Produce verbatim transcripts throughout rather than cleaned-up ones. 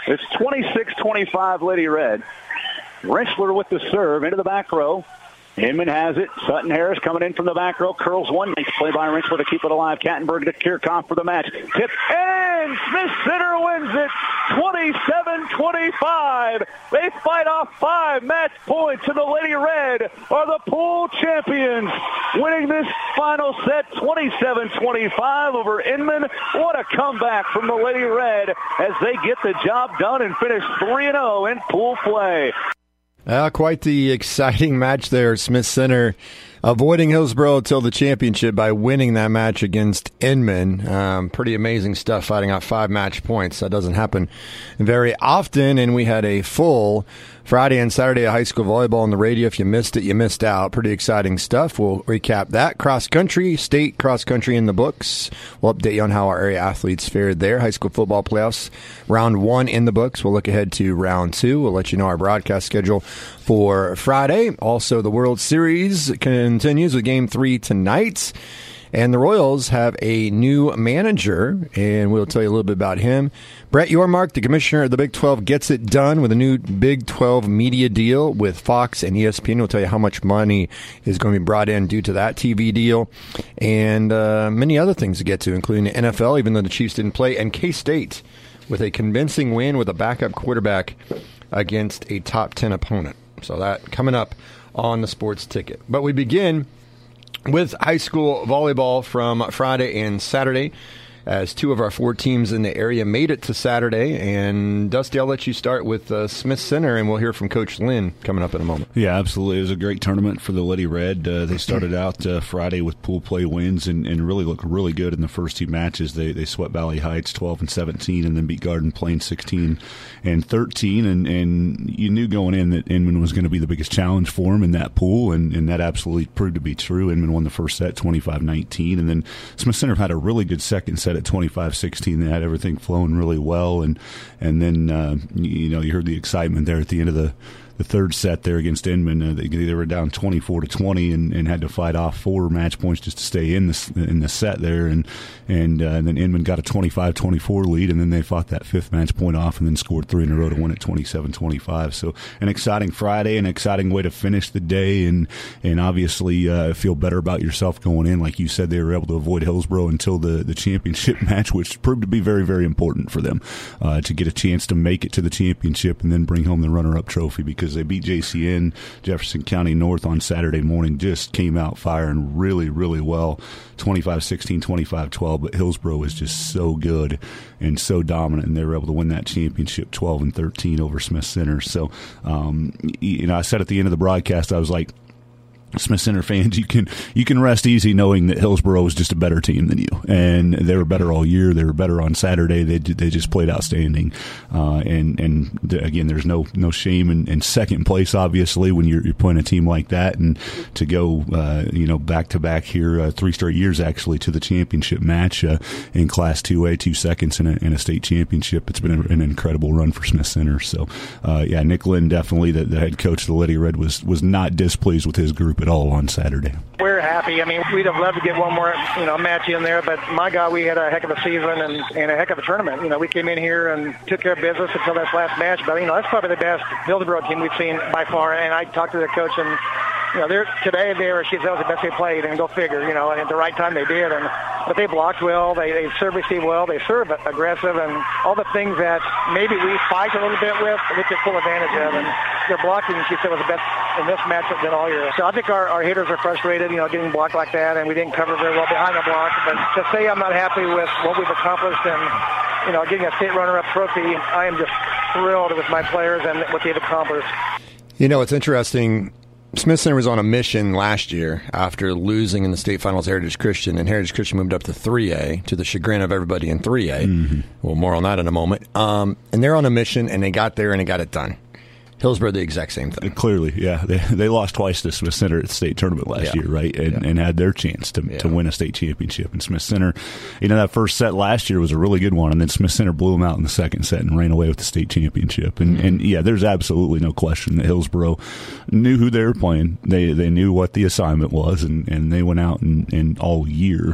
It's twenty-six twenty-five Lady Red. Rentschler with the serve into the back row. Inman has it. Sutton Harris coming in from the back row. Curls one. Nice play by Rentschler to keep it alive. Kattenberg to Kirchhoff for the match. Tip. And Smith Center wins it twenty-seven twenty-five. They fight off five match points, and the Lady Red are the pool champions, winning this final set twenty-seven twenty-five over Inman. What a comeback from the Lady Red as they get the job done and finish three and oh in pool play. Uh, quite the exciting match there. Smith Center avoiding Hillsboro until the championship by winning that match against Inman. Um, pretty amazing stuff, fighting out five match points. That doesn't happen very often, and we had a full Friday and Saturday of high school volleyball on the radio. If you missed it, you missed out. Pretty exciting stuff. We'll recap that. Cross country, state cross country in the books. We'll update you on how our area athletes fared there. High school football playoffs, round one in the books. We'll look ahead to round two. We'll let you know our broadcast schedule for Friday. Also, the World Series continues with game three tonight. And the Royals have a new manager, and we'll tell you a little bit about him. Brett Yormark, the commissioner of the Big twelve, gets it done with a new Big twelve media deal with Fox and E S P N. We'll tell you how much money is going to be brought in due to that T V deal, and uh, many other things to get to, including the N F L, even though the Chiefs didn't play, and K-State with a convincing win with a backup quarterback against a top ten opponent. So that coming up on the Sports Ticket. But we begin with high school volleyball from Friday and Saturday, as two of our four teams in the area made it to Saturday. And, Dusty, I'll let you start with uh, Smith Center, and we'll hear from Coach Lynn coming up in a moment. Yeah, absolutely. It was a great tournament for the Lady Red. Uh, they started out uh, Friday with pool play wins and, and really looked really good in the first two matches. They they swept Valley Heights twelve and seventeen and then beat Garden Plain sixteen and thirteen. And, and you knew going in that Inman was going to be the biggest challenge for them in that pool, and, and that absolutely proved to be true. Inman won the first set twenty-five nineteen, and then Smith Center had a really good second set at twenty-five sixteen. They had everything flowing really well, and and then uh, you know you heard the excitement there at the end of the the third set there against Inman. Uh, they, they were down twenty-four to twenty and, and had to fight off four match points just to stay in the in the set there, and and, uh, and then Inman got a twenty-five twenty-four lead, and then they fought that fifth match point off and then scored three in a row to win at twenty-seven twenty-five. So an exciting Friday, an exciting way to finish the day, and and obviously uh, feel better about yourself going in. Like you said, they were able to avoid Hillsboro until the, the championship match, which proved to be very, very important for them uh, to get a chance to make it to the championship and then bring home the runner-up trophy, because they beat J C N, Jefferson County North, on Saturday morning. Just came out firing really, really well, twenty-five sixteen, twenty-five twelve, but Hillsboro is just so good and so dominant, and they were able to win that championship twelve and thirteen over Smith Center. So, um, you know, I said at the end of the broadcast, I was like, Smith Center fans, you can you can rest easy knowing that Hillsboro is just a better team than you, and they were better all year. They were better on Saturday. They they just played outstanding, uh, and and th- again, there's no no shame in, in second place, obviously, when you're, you're playing a team like that, and to go uh, you know back to back here, uh, three straight years actually to the championship match uh, in Class two A, two seconds in a, in a state championship. It's been a, an incredible run for Smith Center. So uh, yeah, Nick Lynn, definitely the, the head coach of the Lady Red, was was not displeased with his group at all on Saturday. We're happy. I mean, we'd have loved to get one more, you know, match in there, but my God, we had a heck of a season and, and a heck of a tournament. You know, we came in here and took care of business until this last match, but, you know, that's probably the best Hillsboro team we've seen by far, and I talked to the coach, and, you know, they're, today they were, she said that was the best they played, and go figure, you know, and at the right time they did, and but they blocked well, they, they serve receive well, they serve aggressive, and all the things that maybe we fight a little bit with, we took full advantage of, and their blocking, she said, was the best in this match than all year. So I think our, our hitters are frustrated, you know, getting blocked like that, and we didn't cover very well behind the block. But to say I'm not happy with what we've accomplished and, you know, getting a state runner-up trophy, I am just thrilled with my players and what they've accomplished. You know, it's interesting. Smith Center was on a mission last year after losing in the state finals to Heritage Christian, and Heritage Christian moved up to three A to the chagrin of everybody in three A. Mm-hmm. Well, more on that in a moment. Um, and they're on a mission, and they got there, and they got it done. Hillsboro, the exact same thing. Clearly, yeah. They they lost twice to Smith Center at the state tournament last yeah. year, right? And, yeah. and had their chance to yeah. to win a state championship. And Smith Center, you know, that first set last year was a really good one, and then Smith Center blew them out in the second set and ran away with the state championship. And, mm-hmm. and yeah, there's absolutely no question that Hillsboro knew who they were playing. They they knew what the assignment was, and, and they went out and, and all year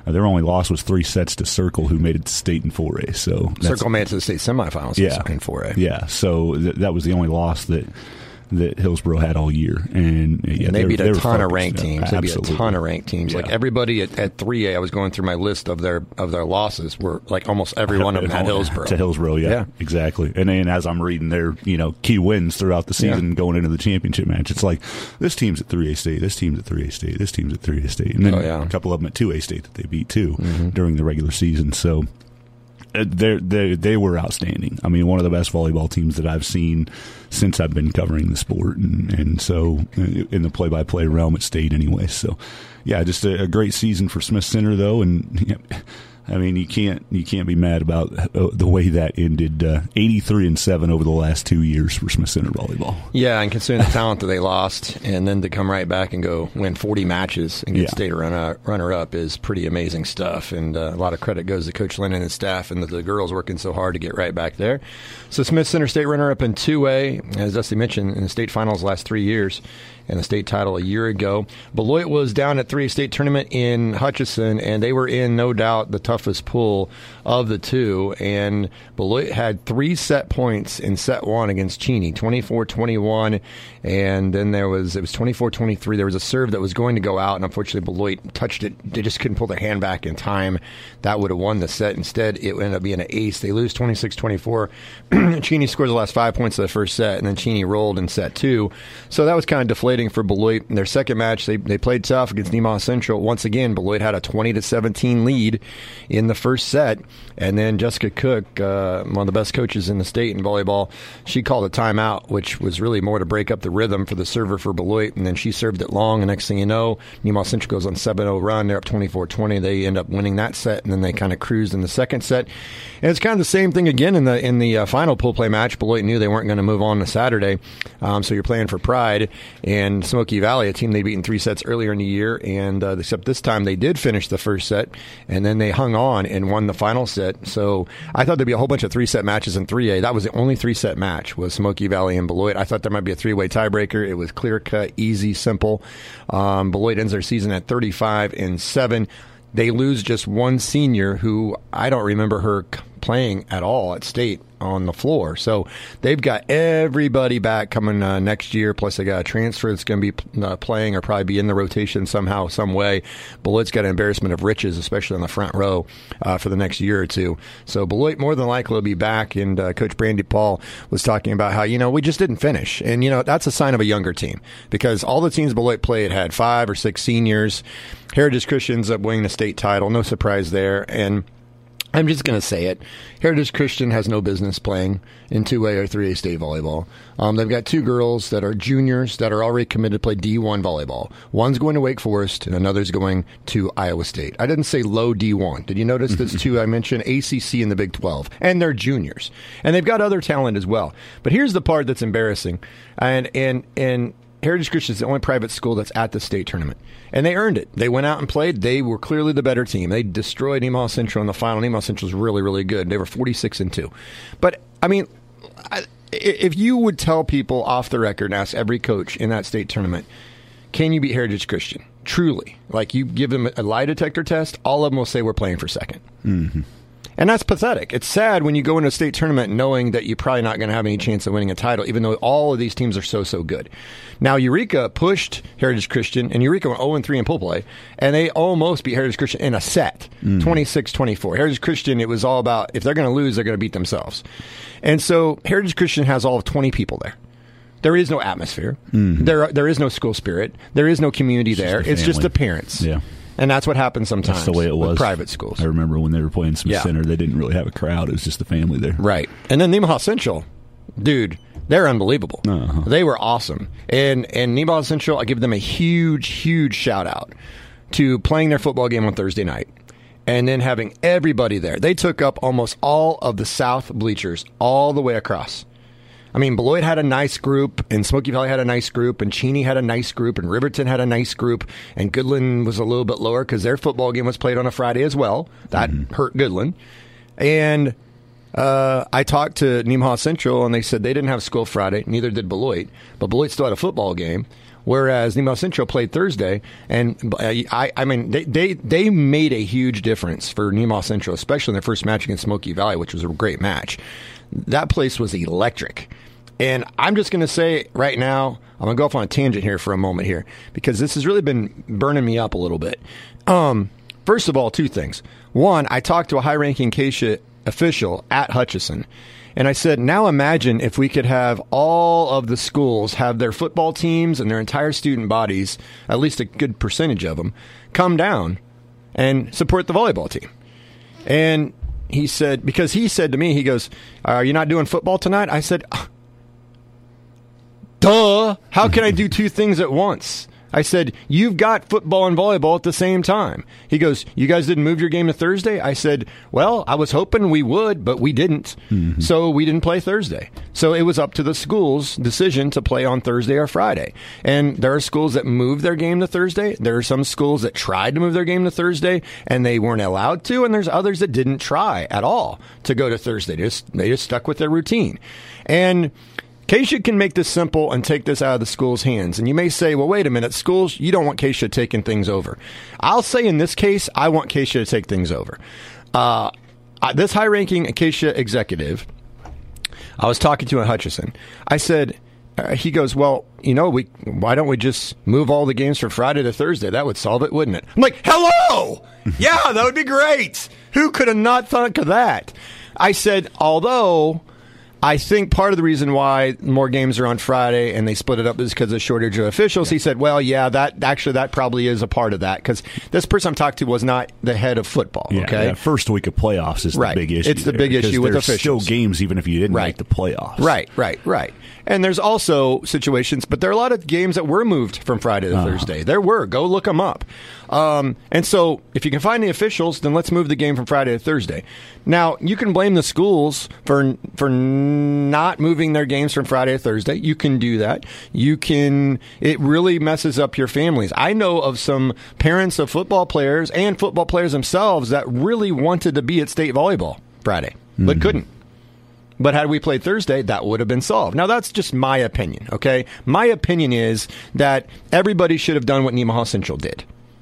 Uh, their only loss was three sets to Circle, who made it to state in four A. So Circle made it to the state semifinals yeah, in four A. Yeah, so th- that was the only loss that that Hillsboro had all year, and, yeah, and they, they beat a they ton of ranked teams. Yeah, they beat a ton of ranked teams. Yeah. Like everybody at, at three A, I was going through my list of their of their losses. Were like almost every one of them had Hillsboro. To Hillsboro, yeah, yeah, exactly. And then as I'm reading their you know key wins throughout the season, yeah. going into the championship match, it's like this team's at three A state, this team's at three A state, this team's at three A state, and then oh, yeah. a couple of them at two A state that they beat too mm-hmm. during the regular season. So. They they they were outstanding. I mean, one of the best volleyball teams that I've seen since I've been covering the sport, and, and so in the play-by-play realm at state anyway. So, yeah, just a, a great season for Smith Center, though, and you know, I mean, you can't you can't be mad about the way that ended. Uh, eighty-three and seven over the last two years for Smith Center volleyball. Yeah, and considering the talent that they lost, and then to come right back and go win forty matches and get yeah. state runner runner up is pretty amazing stuff. And uh, a lot of credit goes to Coach Lennon and staff, and the, the girls working so hard to get right back there. So Smith Center state runner up in two A, as Dusty mentioned, in the state finals the last three years. And the state title a year ago. Beloit was down at three A state tournament in Hutchinson, and they were in, no doubt, the toughest pool of the two. And Beloit had three set points in set one against Cheney, twenty-four twenty-one. And then there was, it was twenty-four twenty-three. There was a serve that was going to go out, and unfortunately Beloit touched it. They just couldn't pull their hand back in time. That would have won the set. Instead, it ended up being an ace. They lose twenty-six twenty-four. Cheney scores the last five points of the first set, and then Cheney rolled in set two. So that was kind of deflating for Beloit. In their second match, they they played tough against Nemaha Central. Once again, Beloit had a twenty to seventeen lead in the first set, and then Jessica Cook, uh, one of the best coaches in the state in volleyball, she called a timeout, which was really more to break up the rhythm for the server for Beloit, and then she served it long, and next thing you know, Nemaha Central goes on seven oh run. They're up twenty-four twenty. They end up winning that set, and then they kind of cruised in the second set. And it's kind of the same thing again in the in the uh, final pool play match. Beloit knew they weren't going to move on to Saturday, um, so you're playing for pride. And Smoky Valley, a team they'd beaten three sets earlier in the year, and uh, except this time they did finish the first set, and then they hung on and won the final set. So I thought there'd be a whole bunch of three-set matches in three A. That was the only three-set match, was Smoky Valley and Beloit. I thought there might be a three-way tiebreaker. It was clear-cut, easy, simple. Um, Beloit ends their season at thirty-five and seven. They lose just one senior who I don't remember her playing at all at state on the floor. So they've got everybody back coming uh, next year, plus they got a transfer that's going to be uh, playing or probably be in the rotation somehow, some way. Beloit's got an embarrassment of riches, especially on the front row uh, for the next year or two. So Beloit more than likely will be back, and uh, Coach Brandy Paul was talking about how, you know, we just didn't finish. And, you know, that's a sign of a younger team, because all the teams Beloit played had five or six seniors. Heritage Christian ends up winning the state title. No surprise there. And I'm just going to say it. Heritage Christian has no business playing in two A or three A state volleyball. Um, they've got two girls that are juniors that are already committed to play D one volleyball. One's going to Wake Forest, and another's going to Iowa State. I didn't say low D one. Did you notice this too? I mentioned A C C in the Big twelve, and they're juniors. And they've got other talent as well. But here's the part that's embarrassing. And, and, and, Heritage Christian is the only private school that's at the state tournament. And they earned it. They went out and played. They were clearly the better team. They destroyed Nemaha Central in the final. Nemaha Central was really, really good. They were forty-six and two. But, I mean, I, if you would tell people off the record and ask every coach in that state tournament, can you beat Heritage Christian? Truly. Like, you give them a lie detector test, all of them will say we're playing for second. Mm-hmm. And that's pathetic. It's sad when you go into a state tournament knowing that you're probably not going to have any chance of winning a title, even though all of these teams are so, so good. Now, Eureka pushed Heritage Christian, and Eureka went oh and three in pool play, and they almost beat Heritage Christian in a set, mm. twenty-six twenty-four. Heritage Christian, it was all about, if they're going to lose, they're going to beat themselves. And so Heritage Christian has all of twenty people there. There is no atmosphere. Mm-hmm. There, there is no school spirit. There is no community it's there. Just it's just appearance. Yeah. And that's what happens sometimes. That's the way it was. With private schools. I remember when they were playing Smith yeah. Center, they didn't really have a crowd. It was just the family there. Right. And then Nemaha Central, dude, they're unbelievable. Uh-huh. They were awesome. And and Nemaha Central, I give them a huge, huge shout out to playing their football game on Thursday night and then having everybody there. They took up almost all of the south bleachers all the way across. I mean, Beloit had a nice group, and Smoky Valley had a nice group, and Cheney had a nice group, and Riverton had a nice group, and Goodland was a little bit lower because their football game was played on a Friday as well. That mm-hmm. hurt Goodland. And uh, I talked to Nemaha Central, and they said they didn't have school Friday, neither did Beloit, but Beloit still had a football game. whereas Nemaha Central played Thursday. And I, I mean, they, they, they made a huge difference for Nemaha Central, especially in their first match against Smoky Valley, which was a great match. That place was electric. And I'm just going to say right now, I'm going to go off on a tangent here for a moment here, because this has really been burning me up a little bit. Um, first of all, two things. One, I talked to a high-ranking Acacia official at Hutchinson, and I said, now imagine if we could have all of the schools have their football teams and their entire student bodies, at least a good percentage of them, come down and support the volleyball team. And he said, because he said to me, he goes, are you not doing football tonight? I said, duh, how can I do two things at once? I said, you've got football and volleyball at the same time. He goes, you guys didn't move your game to Thursday? I said, well, I was hoping we would, but we didn't. Mm-hmm. So we didn't play Thursday. So it was up to the school's decision to play on Thursday or Friday. And there are schools that moved their game to Thursday. There are some schools that tried to move their game to Thursday, and they weren't allowed to. And there's others that didn't try at all to go to Thursday. They just, they just stuck with their routine. And Acacia can make this simple and take this out of the school's hands. And you may say, well, wait a minute, schools, you don't want Acacia taking things over. I'll say in this case, I want Acacia to take things over. Uh, this high-ranking Acacia executive, I was talking to in Hutchinson. I said, uh, he goes, well, you know, we why don't we just move all the games from Friday to Thursday? That would solve it, wouldn't it? I'm like, hello! Yeah, that would be great. Who could have not thought of that? I said, although I think part of the reason why more games are on Friday and they split it up is because of shortage of officials. He said, well, yeah, that actually that probably is a part of that, because this person I'm talking to was not the head of football. Yeah, okay, that first week of playoffs is right. the big issue. It's the there, big issue with there's officials. Still games even if you didn't right. make the playoffs. Right, right, right. And there's also situations, but there are a lot of games that were moved from Friday to uh-huh. Thursday. There were. Go look them up. Um, and so if you can find the officials, then let's move the game from Friday to Thursday. Now, you can blame the schools for for not moving their games from Friday to Thursday. You can do that. You can. It really messes up your families. I know of some parents of football players and football players themselves that really wanted to be at state volleyball Friday, mm-hmm. but couldn't. But had we played Thursday, that would have been solved. Now, that's just my opinion, okay? My opinion is that everybody should have done what Nemaha Central did.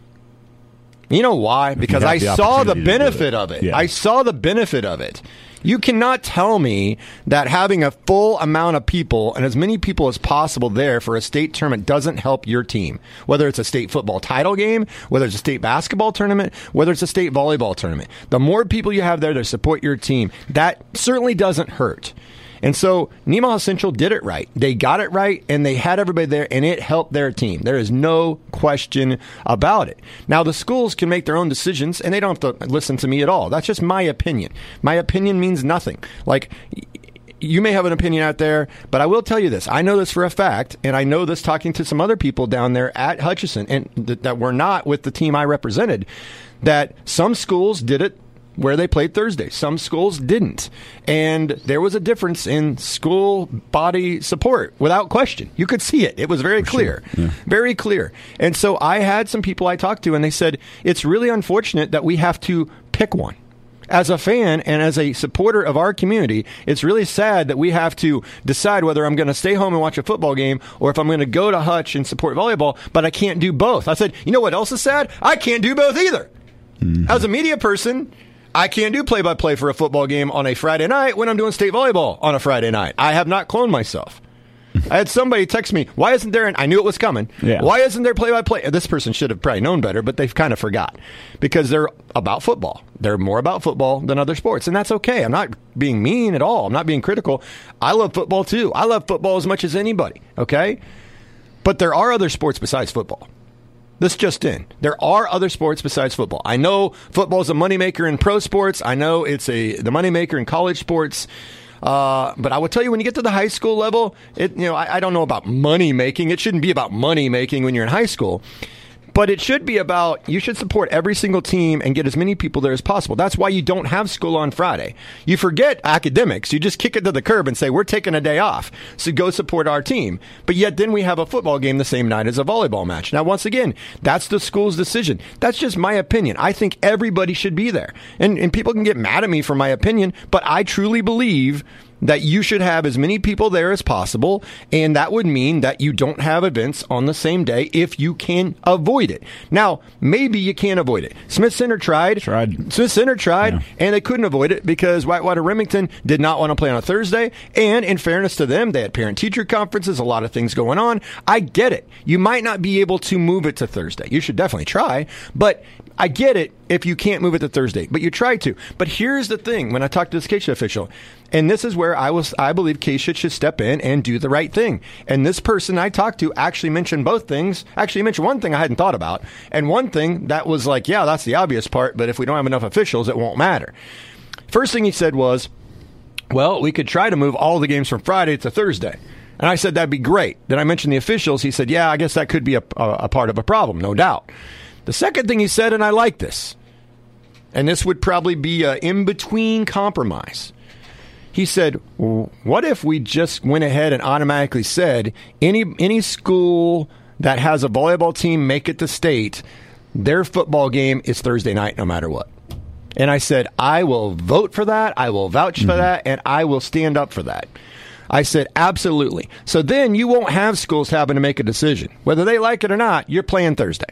You know why? Because I the saw the benefit of it. Yeah. I saw the benefit of it. You cannot tell me that having a full amount of people and as many people as possible there for a state tournament doesn't help your team. Whether it's a state football title game, whether it's a state basketball tournament, whether it's a state volleyball tournament. The more people you have there to support your team, that certainly doesn't hurt. And so Nemaha Central did it right. They got it right, and they had everybody there, and it helped their team. There is no question about it. Now, the schools can make their own decisions, and they don't have to listen to me at all. That's just my opinion. My opinion means nothing. Like, you may have an opinion out there, but I will tell you this. I know this for a fact, and I know this talking to some other people down there at Hutchinson, and th- that were not with the team I represented, that some schools did it where they played Thursday. Some schools didn't. And there was a difference in school body support, without question. You could see it. It was very For clear. Sure. Yeah. Very clear. And so I had some people I talked to, and they said, it's really unfortunate that we have to pick one. As a fan and as a supporter of our community, it's really sad that we have to decide whether I'm going to stay home and watch a football game or if I'm going to go to Hutch and support volleyball, but I can't do both. I said, you know what else is sad? I can't do both either. Mm-hmm. As a media person, I can't do play-by-play for a football game on a Friday night when I'm doing state volleyball on a Friday night. I have not cloned myself. I had somebody text me, why isn't there, an, I knew it was coming, yeah. why isn't there play-by-play? This person should have probably known better, but they've kind of forgot. Because they're about football. They're more about football than other sports, and that's okay. I'm not being mean at all. I'm not being critical. I love football, too. I love football as much as anybody, okay? But there are other sports besides football. This just in. There are other sports besides football. I know football is a moneymaker in pro sports. I know it's a the moneymaker in college sports. Uh, but I will tell you, when you get to the high school level, it you know I, I don't know about money making. It shouldn't be about money making when you're in high school. But it should be about, you should support every single team and get as many people there as possible. That's why you don't have school on Friday. You forget academics. You just kick it to the curb and say, we're taking a day off, so go support our team. But yet then we have a football game the same night as a volleyball match. Now, once again, that's the school's decision. That's just my opinion. I think everybody should be there. And, and people can get mad at me for my opinion, but I truly believe that you should have as many people there as possible, and that would mean that you don't have events on the same day if you can avoid it. Now, maybe you can't avoid it. Smith Center tried. Tried. Smith Center tried, Yeah. and they couldn't avoid it because Whitewater Remington did not want to play on a Thursday, and in fairness to them, they had parent-teacher conferences, a lot of things going on. I get it. You might not be able to move it to Thursday. You should definitely try, but I get it if you can't move it to Thursday, but you try to. But here's the thing, when I talked to this Keisha official, and this is where I was, I believe Keisha should step in and do the right thing. And this person I talked to actually mentioned both things. Actually mentioned one thing I hadn't thought about, and one thing that was like, yeah, that's the obvious part, but if we don't have enough officials, it won't matter. First thing he said was, well, we could try to move all the games from Friday to Thursday. And I said, that'd be great. Then I mentioned the officials. He said, yeah, I guess that could be a, a, a part of a problem, no doubt. The second thing he said, and I like this, and this would probably be an in-between compromise. He said, what if we just went ahead and automatically said, any any school that has a volleyball team make it to state, their football game is Thursday night no matter what. And I said, I will vote for that, I will vouch mm-hmm. for that, and I will stand up for that. I said, absolutely. So then you won't have schools having to make a decision. Whether they like it or not, you're playing Thursday.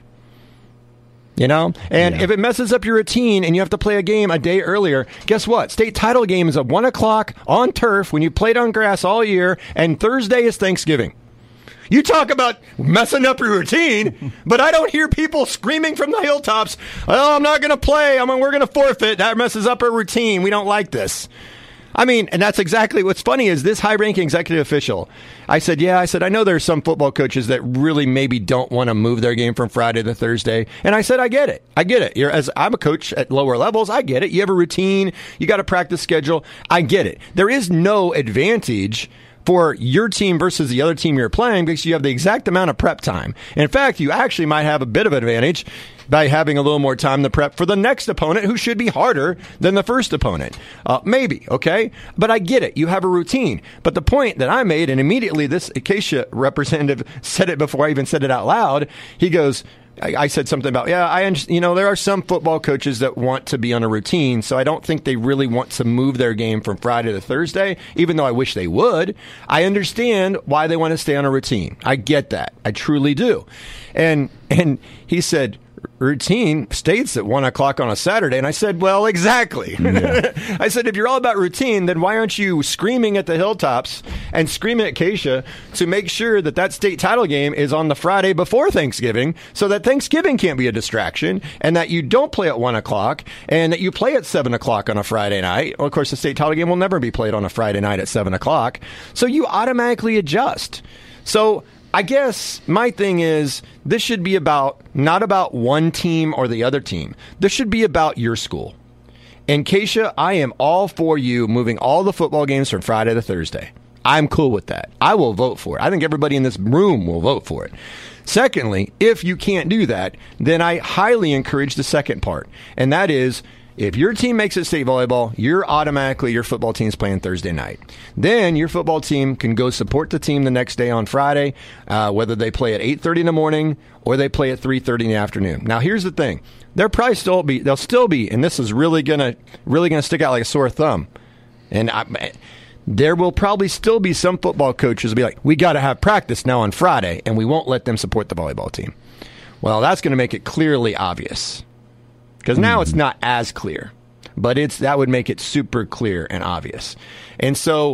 You know, and yeah. if it messes up your routine and you have to play a game a day earlier, guess what? State title game is at one o'clock on turf when you played on grass all year, and Thursday is Thanksgiving. You talk about messing up your routine, but I don't hear people screaming from the hilltops, oh, I'm not going to play. I mean, we're going to forfeit. That messes up our routine. We don't like this. I mean, and that's exactly what's funny is this high-ranking executive official. I said, yeah, I said, I know there's some football coaches that really maybe don't want to move their game from Friday to Thursday. And I said, I get it. I get it. You're, as I'm a coach at lower levels, I get it. You have a routine. You got a practice schedule. I get it. There is no advantage for your team versus the other team you're playing because you have the exact amount of prep time. And in fact, you actually might have a bit of an advantage by having a little more time to prep for the next opponent who should be harder than the first opponent. Uh, maybe, okay? But I get it. You have a routine. But the point that I made, and immediately this Acacia representative said it before I even said it out loud, he goes, I, I said something about, yeah, I you know, there are some football coaches that want to be on a routine, so I don't think they really want to move their game from Friday to Thursday, even though I wish they would. I understand why they want to stay on a routine. I get that. I truly do. And and he said, routine states at one o'clock on a Saturday. And I said, well, exactly. Yeah. I said, if you're all about routine, then why aren't you screaming at the hilltops and screaming at Keisha to make sure that that state title game is on the Friday before Thanksgiving so that Thanksgiving can't be a distraction and that you don't play at one o'clock and that you play at seven o'clock on a Friday night. Well, of course, the state title game will never be played on a Friday night at seven o'clock. So you automatically adjust. So I guess my thing is this should be about not about one team or the other team. This should be about your school. And Keisha, I am all for you moving all the football games from Friday to Thursday. I'm cool with that. I will vote for it. I think everybody in this room will vote for it. Secondly, if you can't do that, then I highly encourage the second part. And that is, if your team makes it state volleyball, you're automatically, your football team's playing Thursday night. Then your football team can go support the team the next day on Friday, uh, whether they play at eight thirty in the morning or they play at three thirty in the afternoon. Now, here's the thing. They'll probably still be, they'll still be, and this is really going to really gonna stick out like a sore thumb. And I, there will probably still be some football coaches will be like, we got to have practice now on Friday, and we won't let them support the volleyball team. Well, that's going to make it clearly obvious. Because now it's not as clear, but it's that would make it super clear and obvious. And so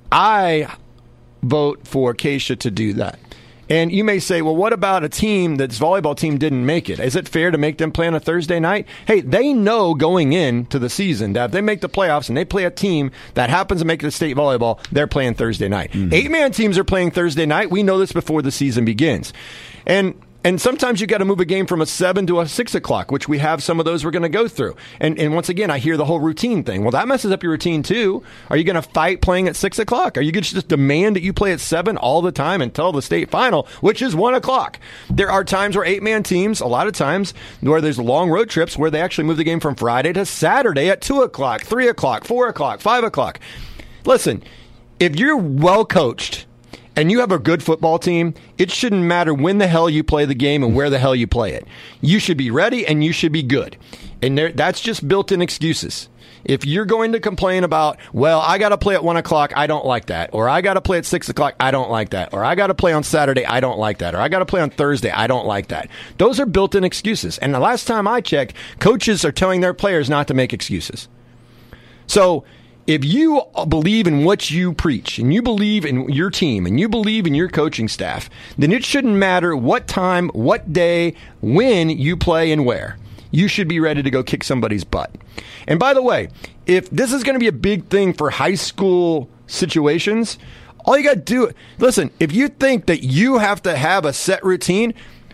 I vote for Keisha to do that. And you may say, well, what about a team that's volleyball team didn't make it? Is it fair to make them play on a Thursday night? Hey, they know going into the season that if they make the playoffs and they play a team that happens to make it to state volleyball, they're playing Thursday night. Mm-hmm. Eight-man teams are playing Thursday night. We know this before the season begins. And And sometimes you got to move a game from a seven to a six o'clock, which we have some of those we're going to go through. And and once again, I hear the whole routine thing. Well, that messes up your routine too. Are you going to fight playing at six o'clock? Are you going to just demand that you play at seven all the time until the state final, which is one o'clock? There are times where eight-man teams, a lot of times, where there's long road trips where they actually move the game from Friday to Saturday at two o'clock, three o'clock, four o'clock, five o'clock. Listen, if you're well coached and you have a good football team, it shouldn't matter when the hell you play the game and where the hell you play it. You should be ready and you should be good. And there, that's just built-in excuses. if you're going to complain about, well, I got to play at one o'clock, I don't like that. Or I got to play at six o'clock, I don't like that. Or I got to play on Saturday, I don't like that. Or I got to play on Thursday, I don't like that. Those are built-in excuses. And the last time I checked, coaches are telling their players not to make excuses. So if you believe in what you preach, and you believe in your team, and you believe in your coaching staff, then it shouldn't matter what time, what day, when you play and where. You should be ready to go kick somebody's butt. And by the way, if this is going to be a big thing for high school situations, all you got to do, listen, if you think that you have to have a set routine,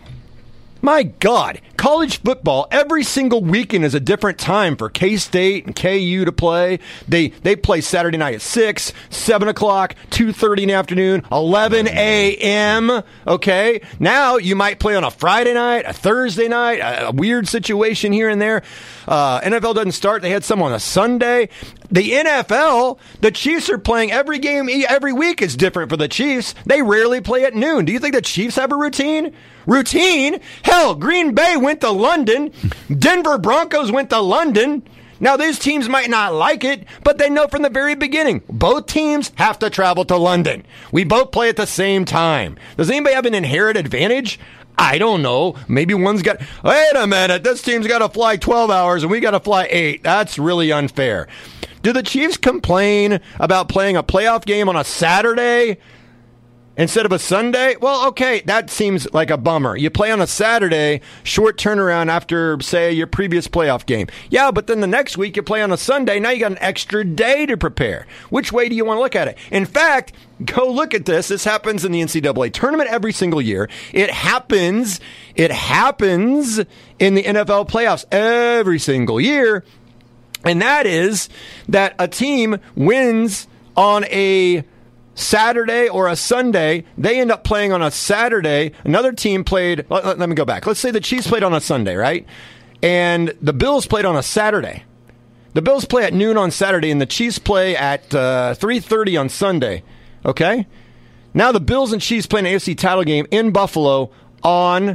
my God, college football, every single weekend is a different time for K-State and K U to play. They they play Saturday night at six, seven o'clock, two thirty in the afternoon, eleven a.m., okay? Now you might play on a Friday night, a Thursday night, a, a weird situation here and there. Uh, N F L doesn't start. They had some on a Sunday. The N F L, the Chiefs are playing every game, every week is different for the Chiefs. They rarely play at noon. Do you think the Chiefs have a routine? Routine? Hell, Green Bay went to London. Denver Broncos went to London. Now, these teams might not like it, but they know from the very beginning, both teams have to travel to London. We both play at the same time. Does anybody have an inherent advantage? I don't know. Maybe one's got, wait a minute, this team's got to fly twelve hours and we got to fly eight. That's really unfair. Do the Chiefs complain about playing a playoff game on a Saturday instead of a Sunday? Well, okay, that seems like a bummer. You play on a Saturday, short turnaround after, say, your previous playoff game. Yeah, but then the next week you play on a Sunday. Now you got an extra day to prepare. Which way do you want to look at it? In fact, go look at this. This happens in the N C double A tournament every single year. It happens, it happens in the N F L playoffs every single year. And that is that a team wins on a Saturday or a Sunday. They end up playing on a Saturday. Another team played, let, let me go back. Let's say the Chiefs played on a Sunday, right? And the Bills played on a Saturday. The Bills play at noon on Saturday, and the Chiefs play at uh, three thirty on Sunday. Okay? Now the Bills and Chiefs play an A F C title game in Buffalo on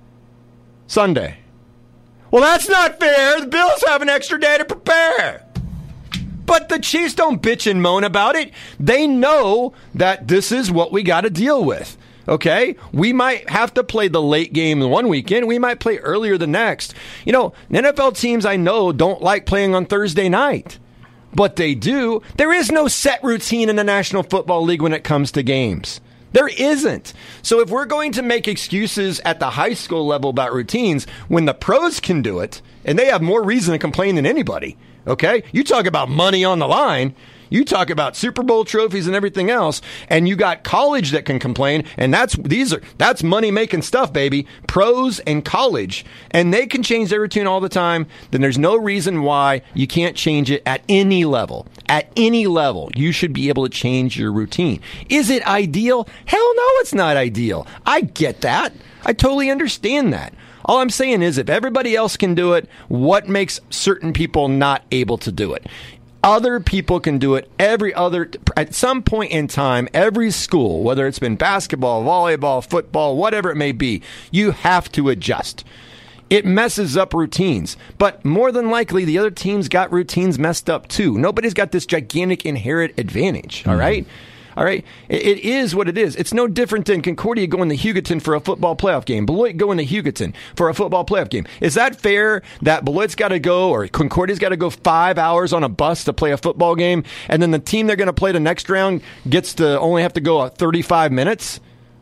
Sunday. Well, that's not fair. The Bills have an extra day to prepare. But the Chiefs don't bitch and moan about it. They know that this is what we got to deal with. Okay? We might have to play the late game one weekend. We might play earlier the next. You know, N F L teams I know don't like playing on Thursday night. But they do. There is no set routine in the National Football League when it comes to games. There isn't. So if we're going to make excuses at the high school level about routines, when the pros can do it, and they have more reason to complain than anybody, okay? You talk about money on the line. You talk about Super Bowl trophies and everything else, and you got college that can complain, and that's these are that's money making stuff, baby. Pros and college, and they can change their routine all the time. Then there's no reason why you can't change it at any level. At any level, you should be able to change your routine. Is it ideal? Hell no, it's not ideal. I get that. I totally understand that. All I'm saying is, if everybody else can do it, what makes certain people not able to do it? Other people can do it. Every other, at some point in time, every school, whether it's been basketball, volleyball, football, whatever it may be, you have to adjust. It messes up routines. But more than likely, the other teams got routines messed up too. Nobody's got this gigantic inherent advantage, all right? All right? It, it is what it is. It's no different than Concordia going to Hugoton for a football playoff game. Beloit going to Hugoton for a football playoff game. Is that fair that Beloit's got to go, or Concordia's got to go five hours on a bus to play a football game, and then the team they're going to play the next round gets to only have to go thirty-five minutes?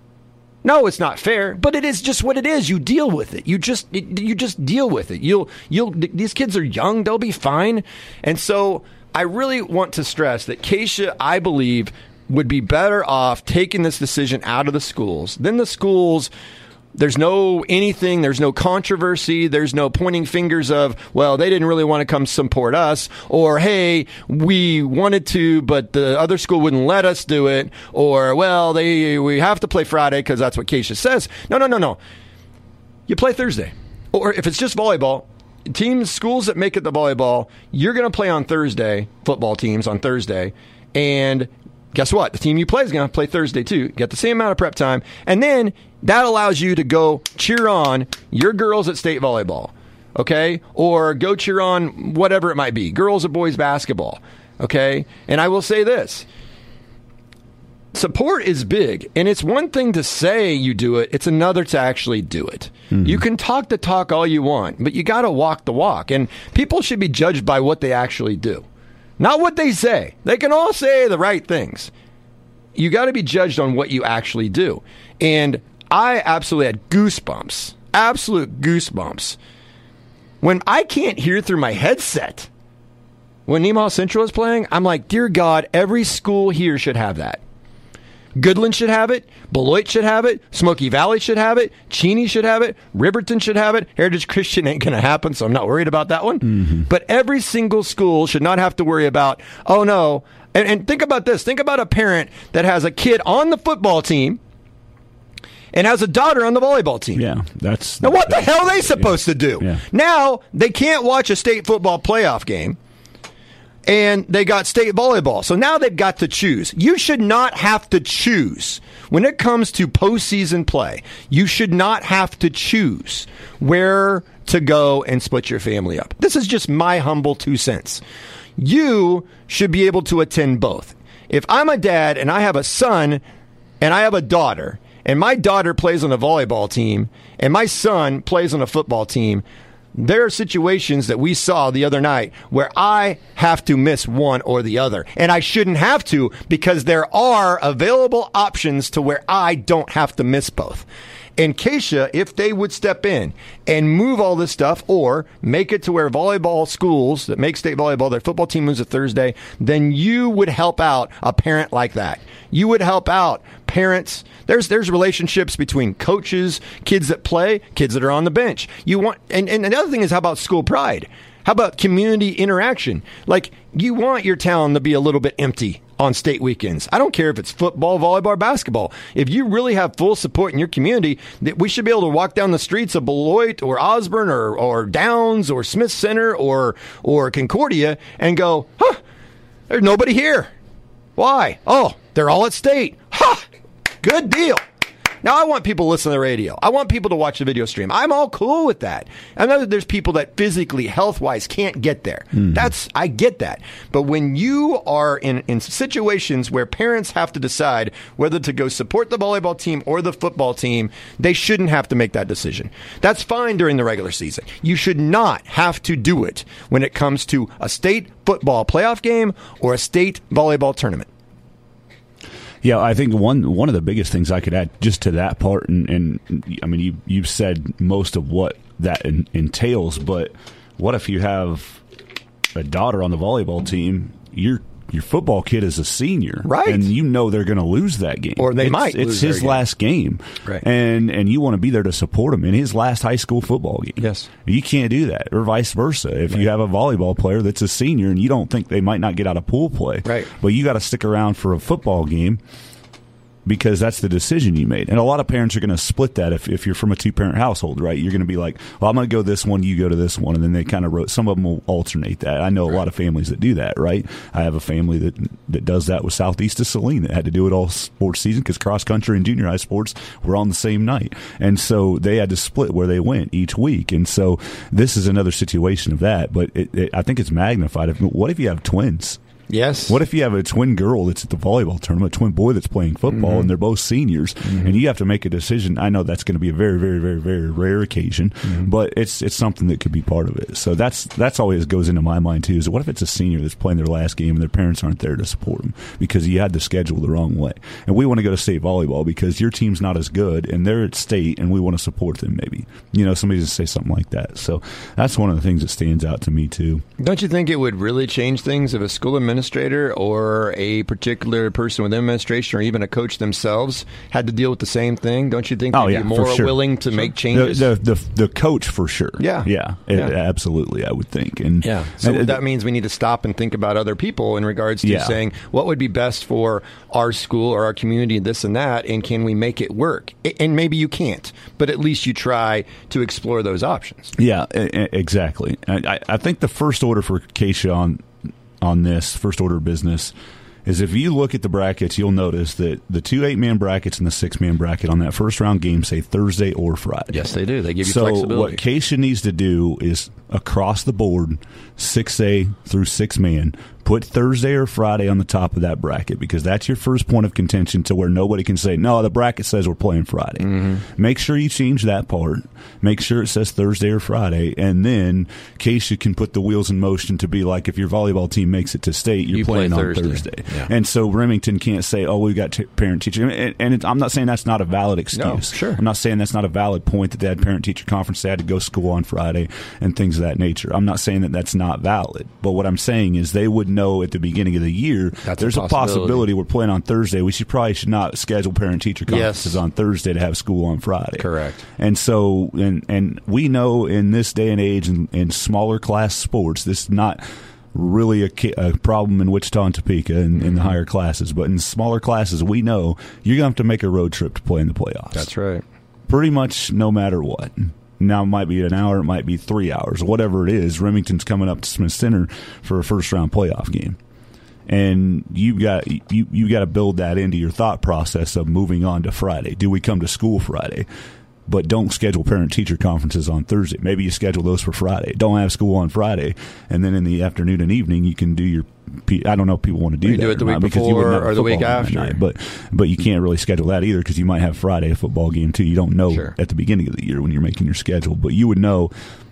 No, it's not fair, but it is just what it is. You deal with it. You just you just deal with it. You'll you'll these kids are young, they'll be fine. And so I really want to stress that Keisha, I believe, would be better off taking this decision out of the schools. Then the schools, there's no anything, there's no controversy, there's no pointing fingers of, well, they didn't really want to come support us, or, hey, we wanted to, but the other school wouldn't let us do it, or, well, they we have to play Friday because that's what Keisha says. No, no, no, no. You play Thursday. Or if it's just volleyball, teams, schools that make it the volleyball, you're going to play on Thursday, football teams on Thursday, and guess what? The team you play is going to play Thursday, too. Get the same amount of prep time. And then that allows you to go cheer on your girls at state volleyball. okay? Or go cheer on whatever it might be, girls or boys basketball, okay? And I will say this. Support is big, and it's one thing to say you do it. It's another to actually do it. Mm-hmm. You can talk the talk all you want, but you got to walk the walk. And people should be judged by what they actually do, not what they say. They can all say the right things. You got to be judged on what you actually do. And I absolutely had goosebumps, absolute goosebumps, when I can't hear through my headset. When Nemaha Central is playing, I'm like, dear God, every school here should have that. Goodland should have it. Beloit should have it. Smoky Valley should have it. Cheney should have it. Riverton should have it. Heritage Christian ain't going to happen, so I'm not worried about that one. Mm-hmm. But every single school should not have to worry about, oh, no. And, and think about this. Think about a parent that has a kid on the football team and has a daughter on the volleyball team. Yeah, that's... Now, what that's, the hell are they supposed yeah, to do? Yeah. Now, they can't watch a state football playoff game. And they got state volleyball. So now they've got to choose. You should not have to choose. When it comes to postseason play, you should not have to choose where to go and split your family up. This is just my humble two cents. You should be able to attend both. If I'm a dad and I have a son and I have a daughter, and my daughter plays on a volleyball team and my son plays on a football team, there are situations that we saw the other night where I have to miss one or the other. And I shouldn't have to, because there are available options to where I don't have to miss both. And Keisha, if they would step in and move all this stuff, or make it to where volleyball schools that make state volleyball, their football team moves a Thursday, then you would help out a parent like that. You would help out parents. There's there's relationships between coaches, kids that play, kids that are on the bench. You want, and, and the other thing is, how about school pride? How about community interaction? Like, you want your town to be a little bit empty on state weekends. I don't care if it's football, volleyball, or basketball. If you really have full support in your community, that we should be able to walk down the streets of Beloit or Osborne or, or Downs or Smith Center or or Concordia and go, huh, there's nobody here. Why? Oh, they're all at state. Ha! Good deal. Now, I want people to listen to the radio. I want people to watch the video stream. I'm all cool with that. I know that there's people that physically, health-wise, can't get there. Mm-hmm. That's, I get that. But when you are in, in situations where parents have to decide whether to go support the volleyball team or the football team, they shouldn't have to make that decision. That's fine during the regular season. You should not have to do it when it comes to a state football playoff game or a state volleyball tournament. Yeah, I think one one of the biggest things I could add just to that part, and, and I mean, you you've said most of what that in, entails, but what if you have a daughter on the volleyball team? Your your football kid is a senior, right? And you know they're going to lose that game, or they it's, might. It's lose his game. last game, right? And and you want to be there to support him in his last high school football game. Yes, you can't do that, or vice versa. If right. you have a volleyball player that's a senior and you don't think they might not get out of pool play, right? But you got to stick around for a football game, because that's the decision you made. And a lot of parents are going to split that if, if you're from a two-parent household, right? You're going to be like, well, I'm going to go this one, you go to this one, and then they kind of wrote, some of them will alternate that. I know a lot of families that do that, right? I have a family that that does that with Southeast of Saline that had to do it all sports season because cross-country and junior high sports were on the same night. And so they had to split where they went each week. And so this is another situation of that, but it, it, I think it's magnified. If, what if you have twins? Yes. What if you have a twin girl that's at the volleyball tournament, a twin boy that's playing football, mm-hmm. and they're both seniors, mm-hmm. and you have to make a decision? I know that's going to be a very, very, very, very rare occasion, mm-hmm. but it's it's something that could be part of it. So that's that's always goes into my mind too. Is what if it's a senior that's playing their last game and their parents aren't there to support them because you had the schedule the wrong way, and we want to go to state volleyball because your team's not as good and they're at state and we want to support them. Maybe you know somebody to say something like that. So that's one of the things that stands out to me too. Don't you think it would really change things if a school administrator or a particular person with administration or even a coach themselves had to deal with the same thing? Don't you think they'd oh, yeah, be more sure. willing to sure. make changes? The, the, the, the coach for sure. Yeah. Yeah, yeah. It, absolutely, I would think. And yeah. So and, that means we need to stop and think about other people in regards to yeah. saying what would be best for our school or our community, this and that, and can we make it work? And maybe you can't, but at least you try to explore those options. Yeah, exactly. I, I think the first order for Keisha on on this, first order of business, is if you look at the brackets, you'll notice that the two eight-man brackets and the six-man bracket on that first-round game say Thursday or Friday. Yes, they do. They give you so flexibility. So what Keisha needs to do is across the board, six A through six-man, put Thursday or Friday on the top of that bracket because that's your first point of contention to where nobody can say, no, the bracket says we're playing Friday. Mm-hmm. Make sure you change that part. Make sure it says Thursday or Friday, and then Keisha can put the wheels in motion to be like if your volleyball team makes it to state, you're you playing play on Thursday. Thursday. Yeah. And so Remington can't say, oh, we've got t- parent-teacher. And, and it, I'm not saying that's not a valid excuse. No, sure. I'm not saying that's not a valid point that they had parent-teacher conference, they had to go to school on Friday and things of that nature. I'm not saying that that's not valid. But what I'm saying is they would know at the beginning of the year that's there's a a possibility. possibility we're playing on Thursday. We should probably should not schedule parent-teacher conferences yes. on Thursday to have school on Friday. Correct. And so, and, and we know in this day and age in, in smaller class sports, this is not really a, a problem in Wichita and Topeka in, in the higher classes. But in smaller classes, we know you're going to have to make a road trip to play in the playoffs. That's right. Pretty much no matter what. Now, it might be an hour, it might be three hours, whatever it is. Remington's coming up to Smith Center for a first-round playoff game. And you got you you got to build that into your thought process of moving on to Friday. Do we come to school Friday? But don't schedule parent-teacher conferences on Thursday. Maybe you schedule those for Friday. Don't have school on Friday, and then in the afternoon and evening you can do your. I don't know if people want to do you that. do it the or week not, because you before wouldn't have or the week football after. night, but but you can't really schedule that either because you might have Friday a football game too. You don't know sure. at the beginning of the year when you're making your schedule, but you would know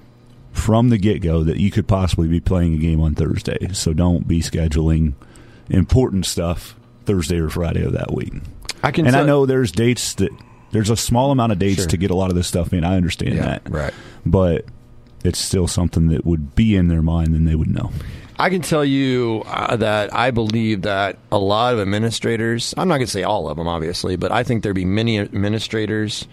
from the get-go that you could possibly be playing a game on Thursday. So don't be scheduling important stuff Thursday or Friday of that week. I can and tell- I know there's dates that there's a small amount of dates sure. to get a lot of this stuff in. I understand yeah, that, right? But it's still something that would be in their mind, and they would know. I can tell you uh, that I believe that a lot of administrators, I'm not going to say all of them, obviously, but I think there'd be many administrators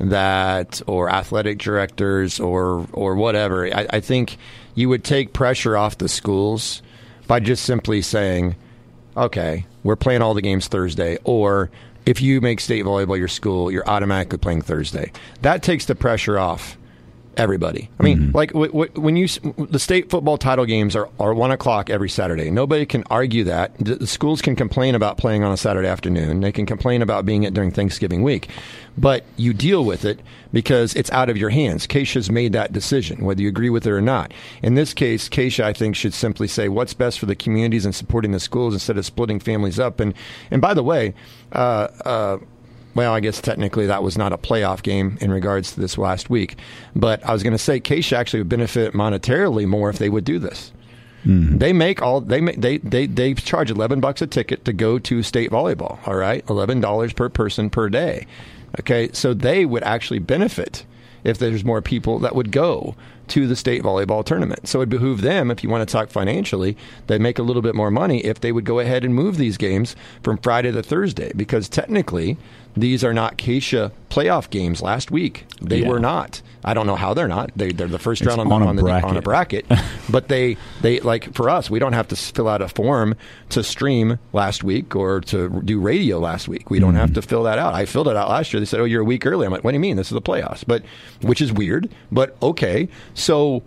that, or athletic directors, or or whatever. I, I think you would take pressure off the schools by just simply saying, okay, we're playing all the games Thursday, or if you make state volleyball your school, you're automatically playing Thursday. That takes the pressure off everybody. I mean, mm-hmm. like w- w- when you the state football title games are, are one o'clock every Saturday. Nobody can argue that. The, the schools can complain about playing on a Saturday afternoon. They can complain about being it during Thanksgiving week, but you deal with it because it's out of your hands. Keisha's made that decision, whether you agree with it or not. In this case, Keisha, I think, should simply say what's best for the communities and supporting the schools instead of splitting families up. And and by the way, uh, uh, well, I guess technically that was not a playoff game in regards to this last week. But I was going to say Keisha actually would benefit monetarily more if they would do this. Mm-hmm. They make all they make, they they they charge eleven bucks a ticket to go to state volleyball. All right, eleven dollars per person per day. Okay, so they would actually benefit if there's more people that would go to the state volleyball tournament. So it would behoove them, if you want to talk financially, they'd make a little bit more money if they would go ahead and move these games from Friday to Thursday, because technically these are not Keisha playoff games last week. They yeah. were not. I don't know how they're not. They, they're the first round on, on, the, a on, the, on a bracket. But they, they like for us, we don't have to fill out a form to stream last week or to do radio last week. We don't mm-hmm. have to fill that out. I filled it out last year. They said, oh, you're a week early. I'm like, what do you mean? This is the playoffs. But which is weird, but okay. So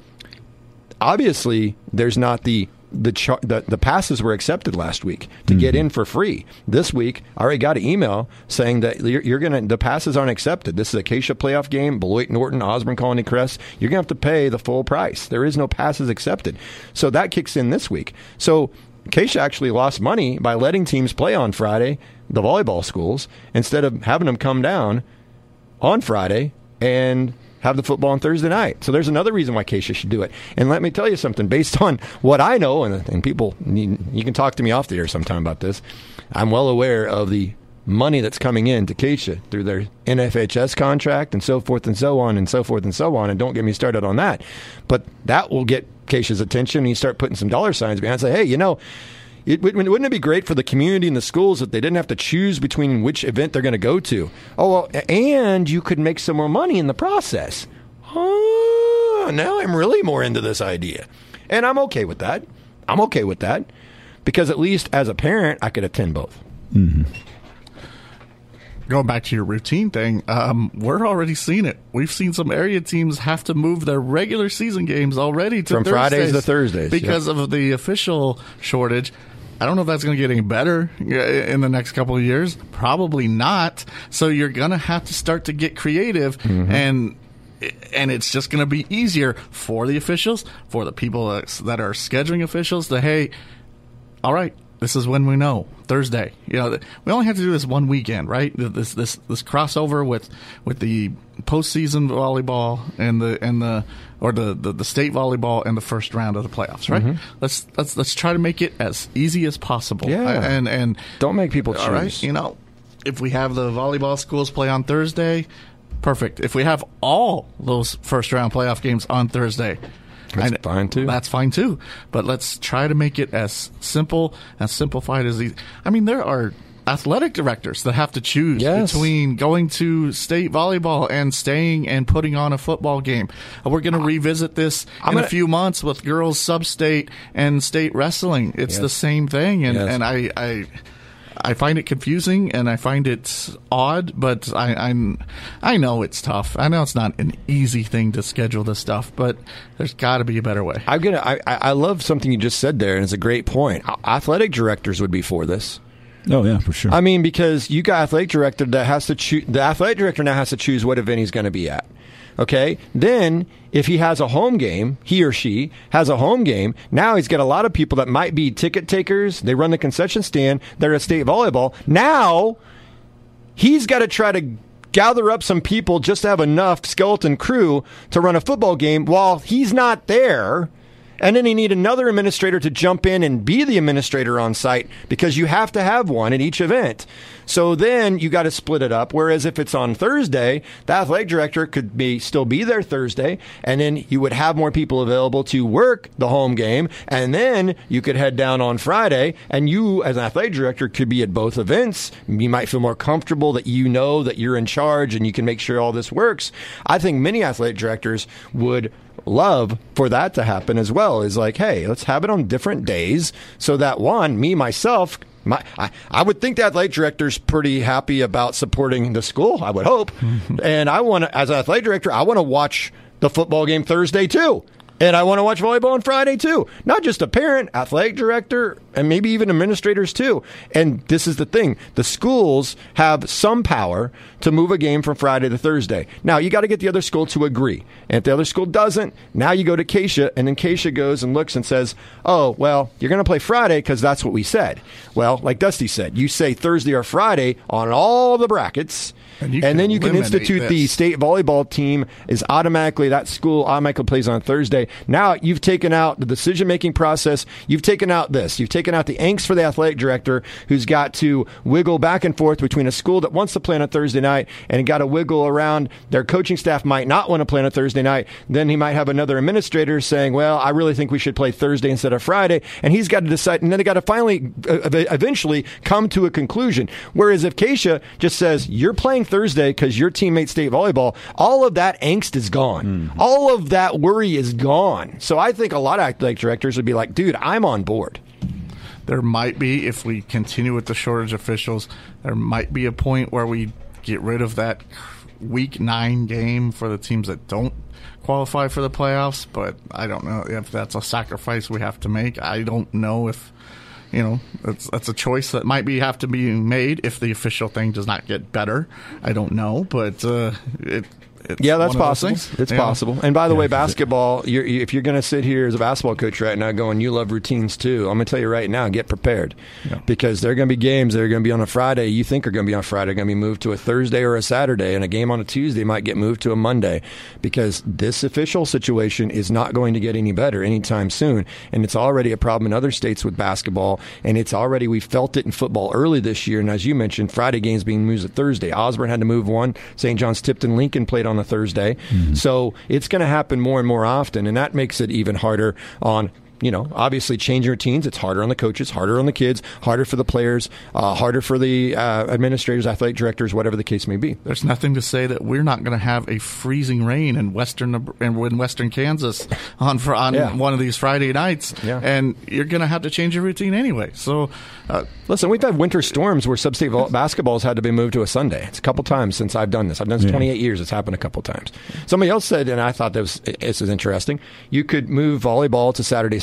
obviously there's not the The, char- the the passes were accepted last week to mm-hmm. get in for free. This week, I already got an email saying that you're, you're gonna the passes aren't accepted. This is a Keisha playoff game. Beloit Norton, Osborne Colony Crest. You're gonna have to pay the full price. There is no passes accepted. So that kicks in this week. So Keisha actually lost money by letting teams play on Friday, the volleyball schools, instead of having them come down on Friday and have the football on Thursday night. So there's another reason why Keisha should do it. And let me tell you something, based on what I know, and, and people, you, you can talk to me off the air sometime about this, I'm well aware of the money that's coming in to Keisha through their N F H S contract and so forth and so on and so forth and so on, and don't get me started on that. But that will get Keisha's attention, and you start putting some dollar signs behind and say, hey, you know, It, wouldn't it be great for the community and the schools if they didn't have to choose between which event they're going to go to? Oh, well, and you could make some more money in the process. Oh, now I'm really more into this idea. And I'm okay with that. I'm okay with that. Because at least as a parent, I could attend both. Mm-hmm. Going back to your routine thing, um, we're already seeing it. We've seen some area teams have to move their regular season games already to From Thursdays Fridays to Thursdays. Because yep. of the official shortage. I don't know if that's going to get any better in the next couple of years. Probably not. So you're going to have to start to get creative, mm-hmm. and and it's just going to be easier for the officials, for the people that are scheduling officials to, hey, all right, this is when we know, Thursday. You know, we only have to do this one weekend, right? This this this crossover with with the postseason volleyball and the and the or the, the, the state volleyball and the first round of the playoffs, right? Mm-hmm. Let's let's let's try to make it as easy as possible. Yeah, and and don't make people choose. All right, you know, if we have the volleyball schools play on Thursday, perfect. If we have all those first round playoff games on Thursday, that's I, fine too. That's fine too. But let's try to make it as simple, as simplified as easy. I mean, there are athletic directors that have to choose yes. between going to state volleyball and staying and putting on a football game. We're going to revisit this I'm in gonna, a few months with girls sub-state and state wrestling. It's yes. the same thing, and, yes. and I, I I find it confusing and I find it odd, but I I'm, I know it's tough. I know it's not an easy thing to schedule this stuff, but there's got to be a better way. I'm gonna. I I love something you just said there, and it's a great point. Athletic directors would be for this. Oh yeah, for sure. I mean, because you got athletic director that has to choose. The athletic director now has to choose what event he's going to be at. Okay, then if he has a home game, he or she has a home game. Now he's got a lot of people that might be ticket takers. They run the concession stand. They're at state volleyball. Now he's got to try to gather up some people just to have enough skeleton crew to run a football game while he's not there. And then you need another administrator to jump in and be the administrator on site because you have to have one at each event. So then you got to split it up. Whereas if it's on Thursday, the athletic director could be still be there Thursday, and then you would have more people available to work the home game. And then you could head down on Friday, and you as an athletic director could be at both events. You might feel more comfortable that you know that you're in charge and you can make sure all this works. I think many athletic directors would love for that to happen as well. Is like, hey, let's have it on different days so that one, me, myself, my, I, I would think the athletic director's pretty happy about supporting the school, I would hope. Mm-hmm. And I want to, as an athletic director, I want to watch the football game Thursday too. And I want to watch volleyball on Friday, too. Not just a parent, athletic director, and maybe even administrators, too. And this is the thing. The schools have some power to move a game from Friday to Thursday. Now, you got to get the other school to agree. And if the other school doesn't, now you go to Keisha, and then Keisha goes and looks and says, oh, well, you're going to play Friday because that's what we said. Well, like Dusty said, you say Thursday or Friday on all the brackets, and, and then you can institute this. The state volleyball team is automatically, that school automatically plays on Thursday. Now you've taken out the decision-making process. You've taken out this. You've taken out the angst for the athletic director who's got to wiggle back and forth between a school that wants to play on a Thursday night and got to wiggle around. Their coaching staff might not want to play on a Thursday night. Then he might have another administrator saying, well, I really think we should play Thursday instead of Friday. And he's got to decide. And then they got to finally, uh, eventually come to a conclusion. Whereas if Keisha just says, you're playing Thursday because your teammate state volleyball, all of that angst is gone. Mm-hmm. All of that worry is gone. So I think a lot of athletic directors would be like, dude, I'm on board. There might be, if we continue with the shortage of officials, there might be a point where we get rid of that week nine game for the teams that don't qualify for the playoffs. But I don't know if that's a sacrifice we have to make. I don't know if, you know, that's, that's a choice that might be have to be made if the official thing does not get better. I don't know, but uh, it. It's yeah, that's possible. It's yeah. possible. And by the yeah, way, basketball, you're, if you're going to sit here as a basketball coach right now going, you love routines too, I'm going to tell you right now, get prepared. Yeah. Because there are going to be games that are going to be on a Friday you think are going to be on Friday, are going to be moved to a Thursday or a Saturday, and a game on a Tuesday might get moved to a Monday because this official situation is not going to get any better anytime soon. And it's already a problem in other states with basketball, and it's already, we felt it in football early this year. And as you mentioned, Friday games being moved to Thursday. Osborne had to move one. Saint John's Tipton Lincoln played on a Thursday. Mm-hmm. So it's going to happen more and more often, and that makes it even harder on, you know, obviously changing routines. It's harder on the coaches, harder on the kids, harder for the players, uh, harder for the uh, administrators, athletic directors, whatever the case may be. There's nothing to say that we're not going to have a freezing rain in western in western Kansas on for, on yeah. one of these Friday nights, yeah. and you're going to have to change your routine anyway. So, uh, listen, we've had winter storms where sub-state basketballs had to be moved to a Sunday. It's a couple times since I've done this. I've done this yeah. twenty-eight years. It's happened a couple times. Somebody else said, and I thought this, this is interesting, you could move volleyball to Saturday, Sunday.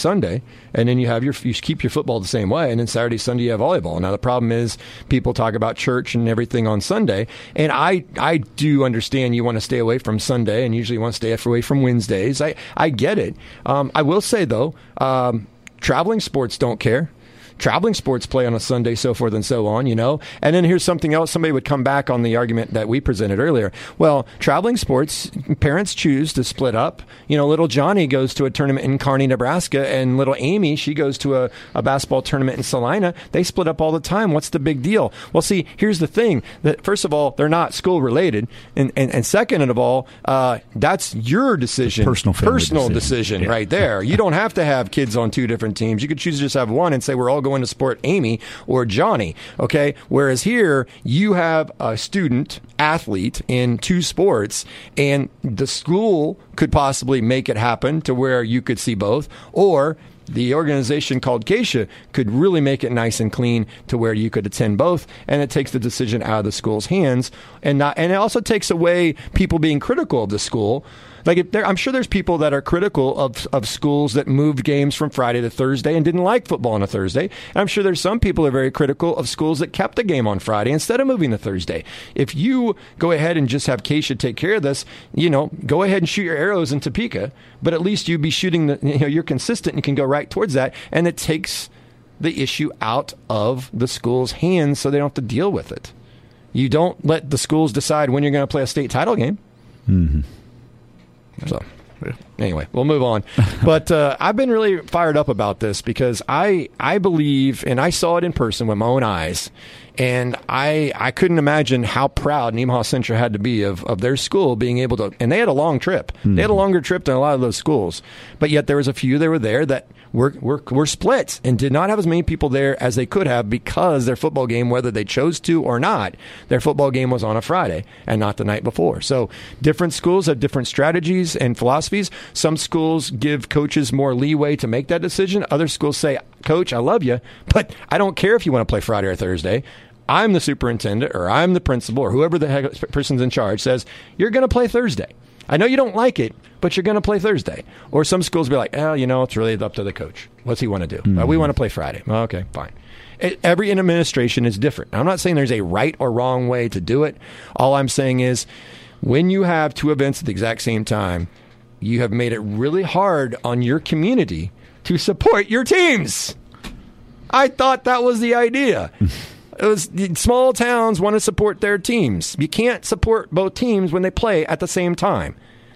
Sunday, and then you have your you keep your football the same way, and then Saturday, Sunday you have volleyball. Now the problem is people talk about church and everything on Sunday, and I I do understand you want to stay away from Sunday, and usually want to stay away from Wednesdays. I I get it. Um, I will say though, um, traveling sports don't care. Traveling sports play on a Sunday, so forth and so on, you know. And then here's something else. Somebody would come back on the argument that we presented earlier. Well, traveling sports, parents choose to split up. You know, little Johnny goes to a tournament in Kearney, Nebraska, and little Amy, she goes to a, a basketball tournament in Salina. They split up all the time. What's the big deal? Well, see, here's the thing. That first of all, they're not school-related. And, and, and second of all, uh, that's your decision. The personal personal decision, decision yeah. right there. You don't have to have kids on two different teams. You could choose to just have one and say we're all going to support Amy or Johnny, okay? Whereas here, you have a student athlete in two sports, and the school could possibly make it happen to where you could see both, or the organization called Keisha could really make it nice and clean to where you could attend both, and it takes the decision out of the school's hands, and not, and it also takes away people being critical of the school. Like if there, I'm sure there's people that are critical of, of schools that moved games from Friday to Thursday and didn't like football on a Thursday. And I'm sure there's some people that are very critical of schools that kept the game on Friday instead of moving to Thursday. If you go ahead and just have Keisha take care of this, you know, go ahead and shoot your arrows in Topeka, but at least you'd be shooting the, you know, you're consistent and you can go right towards that, and it takes the issue out of the school's hands so they don't have to deal with it. You don't let the schools decide when you're going to play a state title game. Mm-hmm. So, anyway, we'll move on. But uh, I've been really fired up about this because I I believe, and I saw it in person with my own eyes, and I I couldn't imagine how proud Nemaha Central had to be of, of their school being able to, and they had a long trip. Mm. They had a longer trip than a lot of those schools. But yet there was a few that were there that were, were, were split and did not have as many people there as they could have because their football game, whether they chose to or not, their football game was on a Friday and not the night before. So different schools have different strategies and philosophies. Some schools give coaches more leeway to make that decision. Other schools say, Coach, I love you, but I don't care if you want to play Friday or Thursday. I'm the superintendent or I'm the principal or whoever the heck person's in charge says, you're going to play Thursday. I know you don't like it, but you're going to play Thursday. Or some schools be like, oh, you know, it's really up to the coach. What's he want to do? Mm-hmm. Uh, we want to play Friday. Oh, okay, fine. It, every administration is different. I'm not saying there's a right or wrong way to do it. All I'm saying is when you have two events at the exact same time, you have made it really hard on your community to support your teams. I thought that was the idea. It was small towns want to support their teams. You can't support both teams when they play at the same time.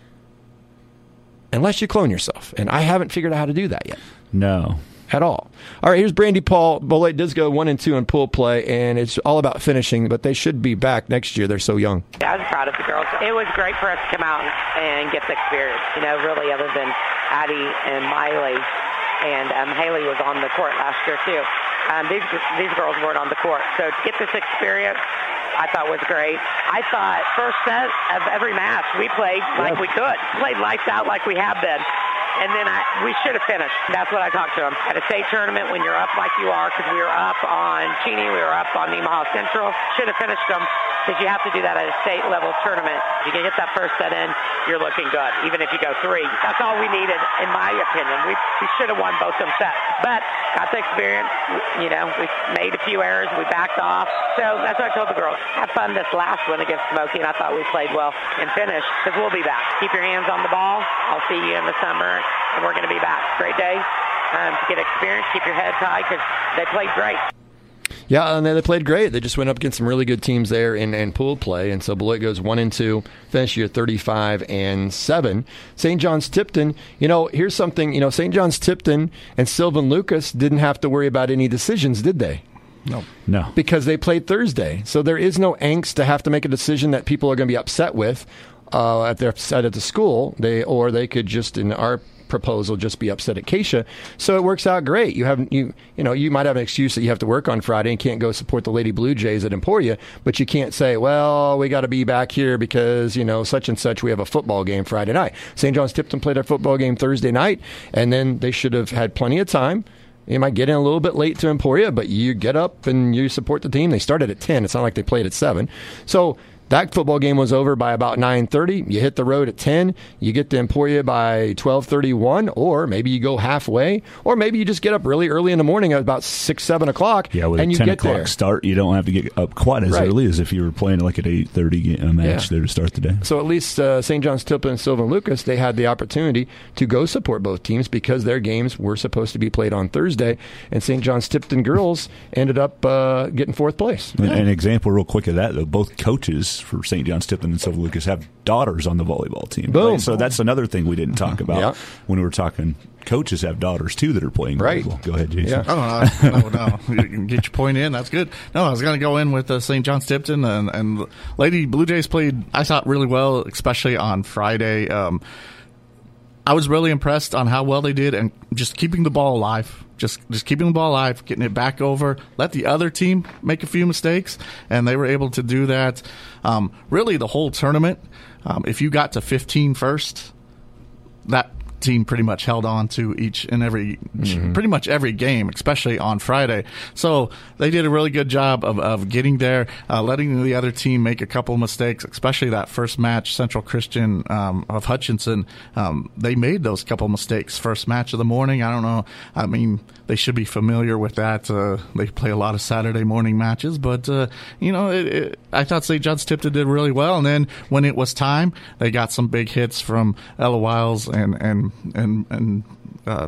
Unless you clone yourself. And I haven't figured out how to do that yet. No. At all. All right, here's Brandy Paul. Beloit does go one and two in pool play, and it's all about finishing, but they should be back next year. They're so young. Yeah, I was proud of the girls. It was great for us to come out and get the experience, you know, really, other than Addie and Miley. And um, Haley was on the court last year, too. Um, these these girls weren't on the court. So to get this experience, I thought was great. I thought first set of every match, we played like yes. we could. Played lights out like we have been. And then I, we should have finished. That's what I talked to them. At a state tournament, when you're up like you are, because we were up on Cheney, we were up on Nemaha Central, should have finished them, because you have to do that at a state-level tournament. If you can get that first set in, you're looking good, even if you go three. That's all we needed, in my opinion. We, we should have won both them sets. But got the experience. You know, we made a few errors. We backed off. So that's what I told the girls. Have fun this last one against Smoky, and I thought we played well and finished, because we'll be back. Keep your hands on the ball. I'll see you in the summer. And we're going to be back. Great day um, to get experience. Keep your head high because they played great. Yeah, and they played great. They just went up against some really good teams there in, in pool play, and so Beloit goes one and two, finish year thirty-five and seven. Saint John's Tipton, you know, here's something. You know, Saint John's Tipton and Sylvan Lucas didn't have to worry about any decisions, did they? No, no, because they played Thursday, so there is no angst to have to make a decision that people are going to be upset with uh, at their side at the school. They or they could just in our proposal just be upset at Keisha. So it works out great. You have you you know you might have an excuse that you have to work on Friday and can't go support the Lady Blue Jays at Emporia, but you can't say, well, we got to be back here because you know such and such. We have a football game Friday night. Saint John's Tipton played their football game Thursday night, and then they should have had plenty of time. You might get in a little bit late to Emporia, but you get up and you support the team. They started at ten. It's not like they played at seven. So That football game was over by about nine thirty. You hit the road at ten. You get to Emporia by twelve thirty-one, or maybe you go halfway, or maybe you just get up really early in the morning at about six, seven o'clock, yeah, with and a you ten get o'clock there. start, you don't have to get up quite as right. early as if you were playing like at eight thirty a match Yeah. there to start the day. So at least uh, Saint John's Tipton and Sylvan Lucas, they had the opportunity to go support both teams because their games were supposed to be played on Thursday, and Saint John's Tipton girls ended up uh, getting fourth place. An, an example real quick of that, though, both coaches for Saint John's Tipton and Sylvan Lucas have daughters on the volleyball team. Boom. Right? So that's another thing we didn't talk about Yeah. when we were talking. Coaches have daughters, too, that are playing Right. volleyball. Go ahead, Jason. Yeah. Oh, no, no, no. You can get your point in. That's good. No, I was going to go in with uh, Saint John's Tipton, and, and Lady Blue Jays played, I thought, really well, especially on Friday. Um, I was really impressed on how well they did and just keeping the ball alive. Just just keeping the ball alive, getting it back over, let the other team make a few mistakes, and they were able to do that. Um, really, the whole tournament, um, if you got to fifteen first, that team pretty much held on to each and every, mm-hmm. pretty much every game, especially on Friday. So they did a really good job of, of getting there, uh, letting the other team make a couple mistakes, especially that first match, Central Christian um, of Hutchinson. Um, they made those couple mistakes first match of the morning. I don't know. I mean, they should be familiar with that. Uh, they play a lot of Saturday morning matches, but, uh, you know, it, it, I thought Saint John's Tipton did really well. And then when it was time, they got some big hits from Ella Wiles and, and and and uh,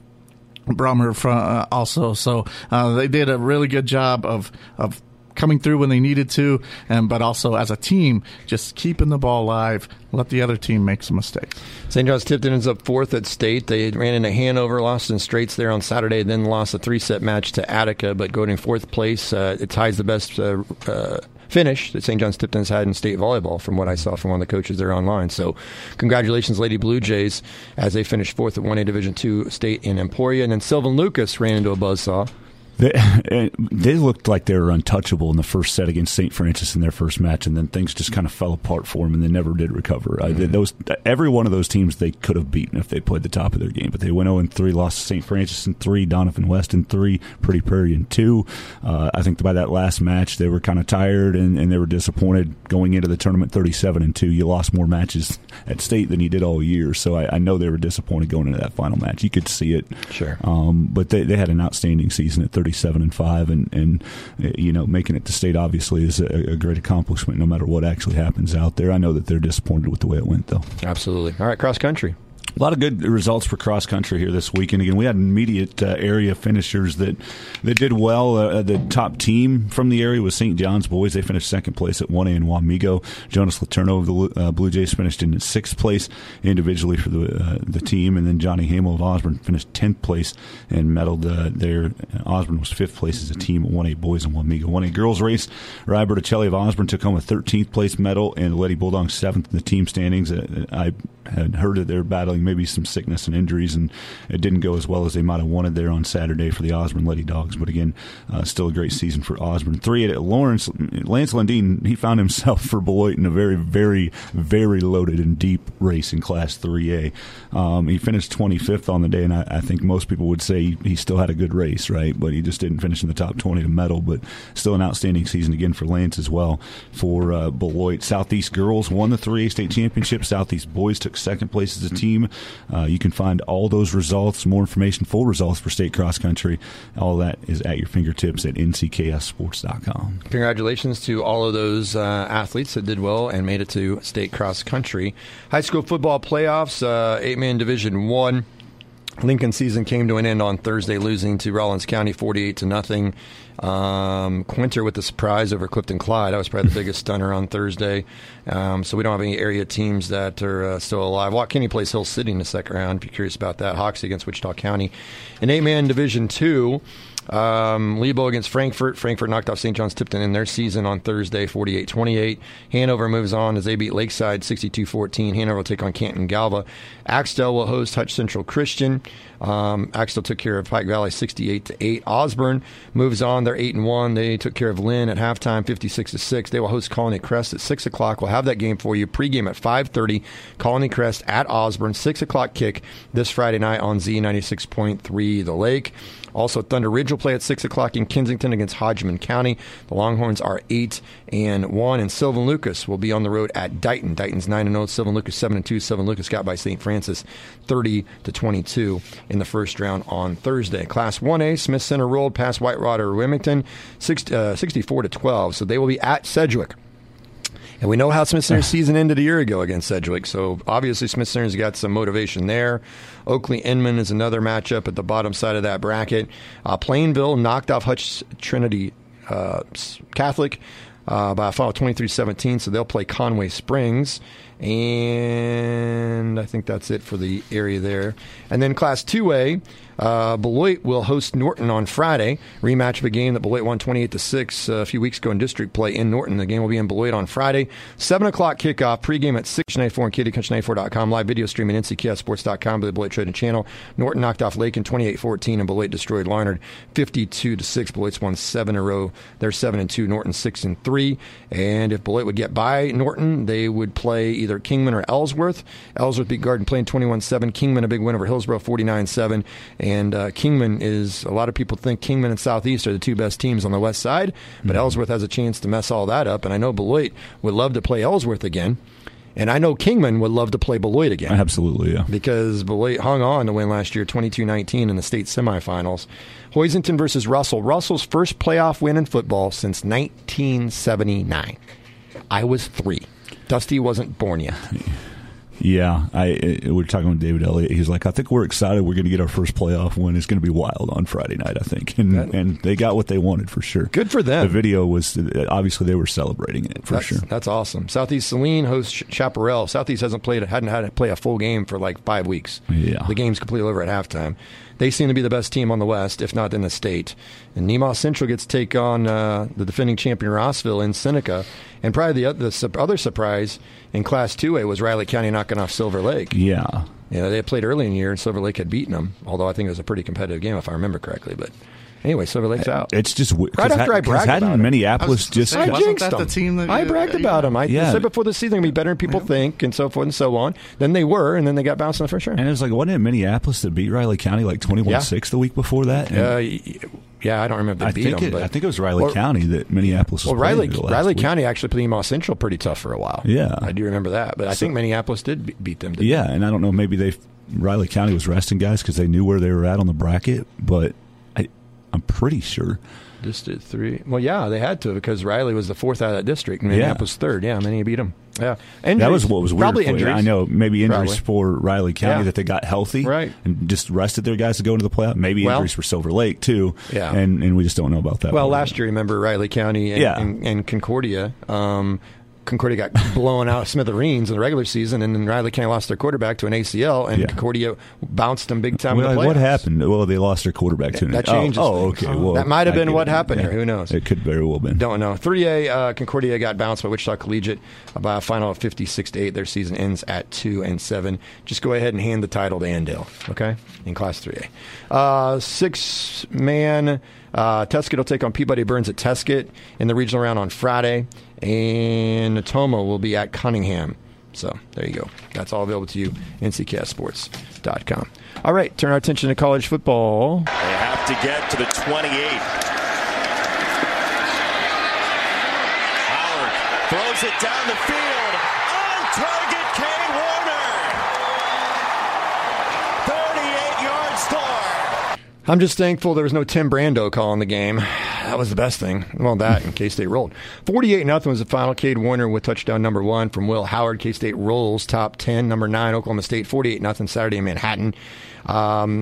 Brummer from uh, also. So uh, they did a really good job of of coming through when they needed to, and but also as a team, just keeping the ball alive, let the other team make some mistakes. Saint John's Tipton ends up fourth at state. They ran into Hanover, lost in straights there on Saturday, then lost a three-set match to Attica, but going in fourth place, uh, it ties the best uh, uh, finish that Saint John's Tipton's had in state volleyball from what I saw from one of the coaches there online. So congratulations, Lady Blue Jays, as they finished fourth at one A Division two state in Emporia. And then Sylvan Lucas ran into a buzzsaw. They, they looked like they were untouchable in the first set against Saint Francis in their first match, and then things just kind of fell apart for them, and they never did recover. Mm-hmm. Uh, those every one of those teams they could have beaten if they played the top of their game, but they went oh and three, lost to Saint Francis in three, Donovan West in three, Pretty Prairie in two. Uh, I think by that last match they were kind of tired and, and they were disappointed going into the tournament thirty-seven and two. You lost more matches at state than you did all year, so I, I know they were disappointed going into that final match. You could see it. Sure. Um, but they, they had an outstanding season at thirty-seven and five, and, and you know, making it to state obviously is a, a great accomplishment no matter what actually happens out there. I know that they're disappointed with the way it went, though. Absolutely. All right, cross country. A lot of good results for cross country here this weekend. Again, we had immediate uh, area finishers that that did well. Uh, the top team from the area was Saint John's Boys. They finished second place at one A in Wamego. Jonas Letourneau of the uh, Blue Jays finished in sixth place individually for the uh, the team, and then Johnny Hamill of Osborne finished tenth place and medaled uh, there. Osborne was fifth place as a team at one A Boys in Wamego. one A girls race, Rye Berticelli of Osborne took home a thirteenth place medal, and the Lady Bulldogs seventh in the team standings. Uh, I had heard that they're battling maybe some sickness and injuries, and it didn't go as well as they might have wanted there on Saturday for the Osborne Lady Dogs. But again, uh, still a great season for Osborne. Three at Lawrence, Lance Lundeen, he found himself for Beloit in a very, very, very loaded and deep race in Class three A. Um, he finished twenty-fifth on the day, and I, I think most people would say he, he still had a good race, right? But he just didn't finish in the top twenty to medal. But still an outstanding season again for Lance as well. For uh, Beloit, Southeast girls won the three A state championship. Southeast boys took second place as a team. Uh, you can find all those results, more information, full results for state cross country. All that is at your fingertips at N C K S sports dot com. Congratulations to all of those uh, athletes that did well and made it to state cross country. High school football playoffs, uh, eight-man Division One. Lincoln season came to an end on Thursday, losing to Rollins County forty-eight to nothing. Um, Quinter with the surprise over Clifton Clyde. That was probably the biggest stunner on Thursday. Um, so we don't have any area teams that are uh, still alive. Watt Kenny plays Hill City in the second round, if you're curious about that. Hoxie against Wichita County. In eight-man Division Two, Um, Lebo against Frankfort. Frankfort knocked off Saint John's Tipton in their season on Thursday, forty-eight twenty-eight. Hanover moves on as they beat Lakeside sixty-two fourteen. Hanover will take on Canton Galva. Axtell will host Hutch Central Christian. Um, Axtell took care of Pike Valley sixty-eight to eight. Osborne moves on. They're eight and one. They took care of Lynn at halftime, fifty-six to six. They will host Colony Crest at six o'clock. We'll have that game for you. Pregame at five thirty. Colony Crest at Osborne. six o'clock kick this Friday night on Z ninety-six point three The Lake. Also, Thunder Ridge will play at six o'clock in Kensington against Hodgman County. The Longhorns are eight and one, and Sylvan Lucas will be on the road at Dighton. Dighton's nine and oh. Sylvan Lucas seven and two. Sylvan Lucas got by Saint Francis thirty to twenty-two in the first round on Thursday. Class one A, Smith Center rolled past Whitewater Wilmington sixty-four to twelve. So they will be at Sedgwick. And we know how Smith Center's season ended a year ago against Sedgwick, so obviously Smith Center's got some motivation there. Oakley-Inman is another matchup at the bottom side of that bracket. Uh, Plainville knocked off Hutch Trinity uh, Catholic uh, by a final of twenty-three seventeen, so they'll play Conway Springs. And I think that's it for the area there. And then Class two A, uh, Beloit will host Norton on Friday. Rematch of a game that Beloit won twenty-eight to six uh, a few weeks ago in district play in Norton. The game will be in Beloit on Friday. seven o'clock kickoff. Pregame at six ninety-four on Kitty Country ninety-four dot com. Live video streaming N C K S sports dot com by the Beloit Trading Channel. Norton knocked off Lakin twenty-eight fourteen, and Beloit destroyed Larned fifty-two to six. Beloit's won seven in a row. They're seven and two. Norton six and three. And if Beloit would get by Norton, they would play either Kingman or Ellsworth. Ellsworth beat Garden Plain twenty-one seven. Kingman a big win over Hillsborough forty-nine seven. And uh, Kingman is, a lot of people think Kingman and Southeast are the two best teams on the west side, but mm-hmm. Ellsworth has a chance to mess all that up. And I know Beloit would love to play Ellsworth again. And I know Kingman would love to play Beloit again. Absolutely, yeah. Because Beloit hung on to win last year twenty-two nineteen in the state semifinals. Hoisington versus Russell. Russell's first playoff win in football since nineteen seventy-nine. I was three. Dusty wasn't born yet. Yeah, I, we were talking with David Elliott. He's like, I think we're excited. We're going to get our first playoff win. It's going to be wild on Friday night, I think. And that, and they got what they wanted for sure. Good for them. The video was, obviously, they were celebrating it for that's, sure. That's awesome. Southeast Saline hosts Chaparral. Southeast hasn't played, hadn't had to play a full game for like five weeks. Yeah. The game's completely over at halftime. They seem to be the best team on the West, if not in the state. And Nemaw Central gets to take on uh, the defending champion Rossville in Seneca. And probably the other, the other surprise in Class two A was Riley County knocking off Silver Lake. Yeah. You know, they had played early in the year, and Silver Lake had beaten them, although I think it was a pretty competitive game, if I remember correctly. But anyway, Silver Lake's out. It's just right after I bragged hadn't about Minneapolis just just say, I jinxed them. The team that, I bragged uh, about them. I yeah. said before the season they're going to be better than people yeah. think, and so forth and so on. Then they were, and then they got bounced in the first round. And it was like, wasn't it Minneapolis that beat Riley County like twenty-one six yeah. the week before that? And uh, yeah, I don't remember. I beat think them, it, but, I think it was Riley or, County that Minneapolis was well, Riley Riley week. County actually played Nemaw Central pretty tough for a while. Yeah. I do remember that. But I so, think Minneapolis did beat them. Yeah, they? and I don't know, maybe they Riley County was resting guys because they knew where they were at on the bracket, but I, I'm pretty sure. Just did three. Well, yeah, they had to because Riley was the fourth out of that district, and Minneapolis yeah. third. Yeah, many beat them. Yeah, injuries, that was what was weird. Probably injuries. I know, maybe injuries probably. for Riley County yeah. that they got healthy, right, and just rested their guys to go into the playoff. Maybe well, injuries for Silver Lake too. Yeah, and and we just don't know about that. Well, last year, remember Riley County and, yeah. and, and Concordia. Um, Concordia got blown out of smithereens in the regular season, and then Riley County lost their quarterback to an A C L, and yeah. Concordia bounced them big time well, in the playoffs. What happened? Well, they lost their quarterback to an That changes. Oh, oh okay. Well, that might have been what it. happened yeah. here. Who knows? It could very well have been. Don't know. three A, uh, Concordia got bounced by Wichita Collegiate by a final of fifty-six to eight. Their season ends at two and seven. Just go ahead and hand the title to Andale, okay, in Class three A. Uh, six-man... Uh, Tuscott will take on Peabody Burns at Tuscott in the regional round on Friday, and Natoma will be at Cunningham. So there you go. That's all available to you, N C K S sports dot com. All right, turn our attention to college football. They have to get to the twenty-eight. Howard throws it down the field. On target, Cade Warner. thirty-eight yard score. I'm just thankful there was no Tim Brando calling the game. That was the best thing. Well, that in K-State rolled. forty-eight nothing was the final. Cade Warner with touchdown number one from Will Howard. K-State rolls top ten. Number nine, Oklahoma State, forty-eight nothing Saturday in Manhattan. Um,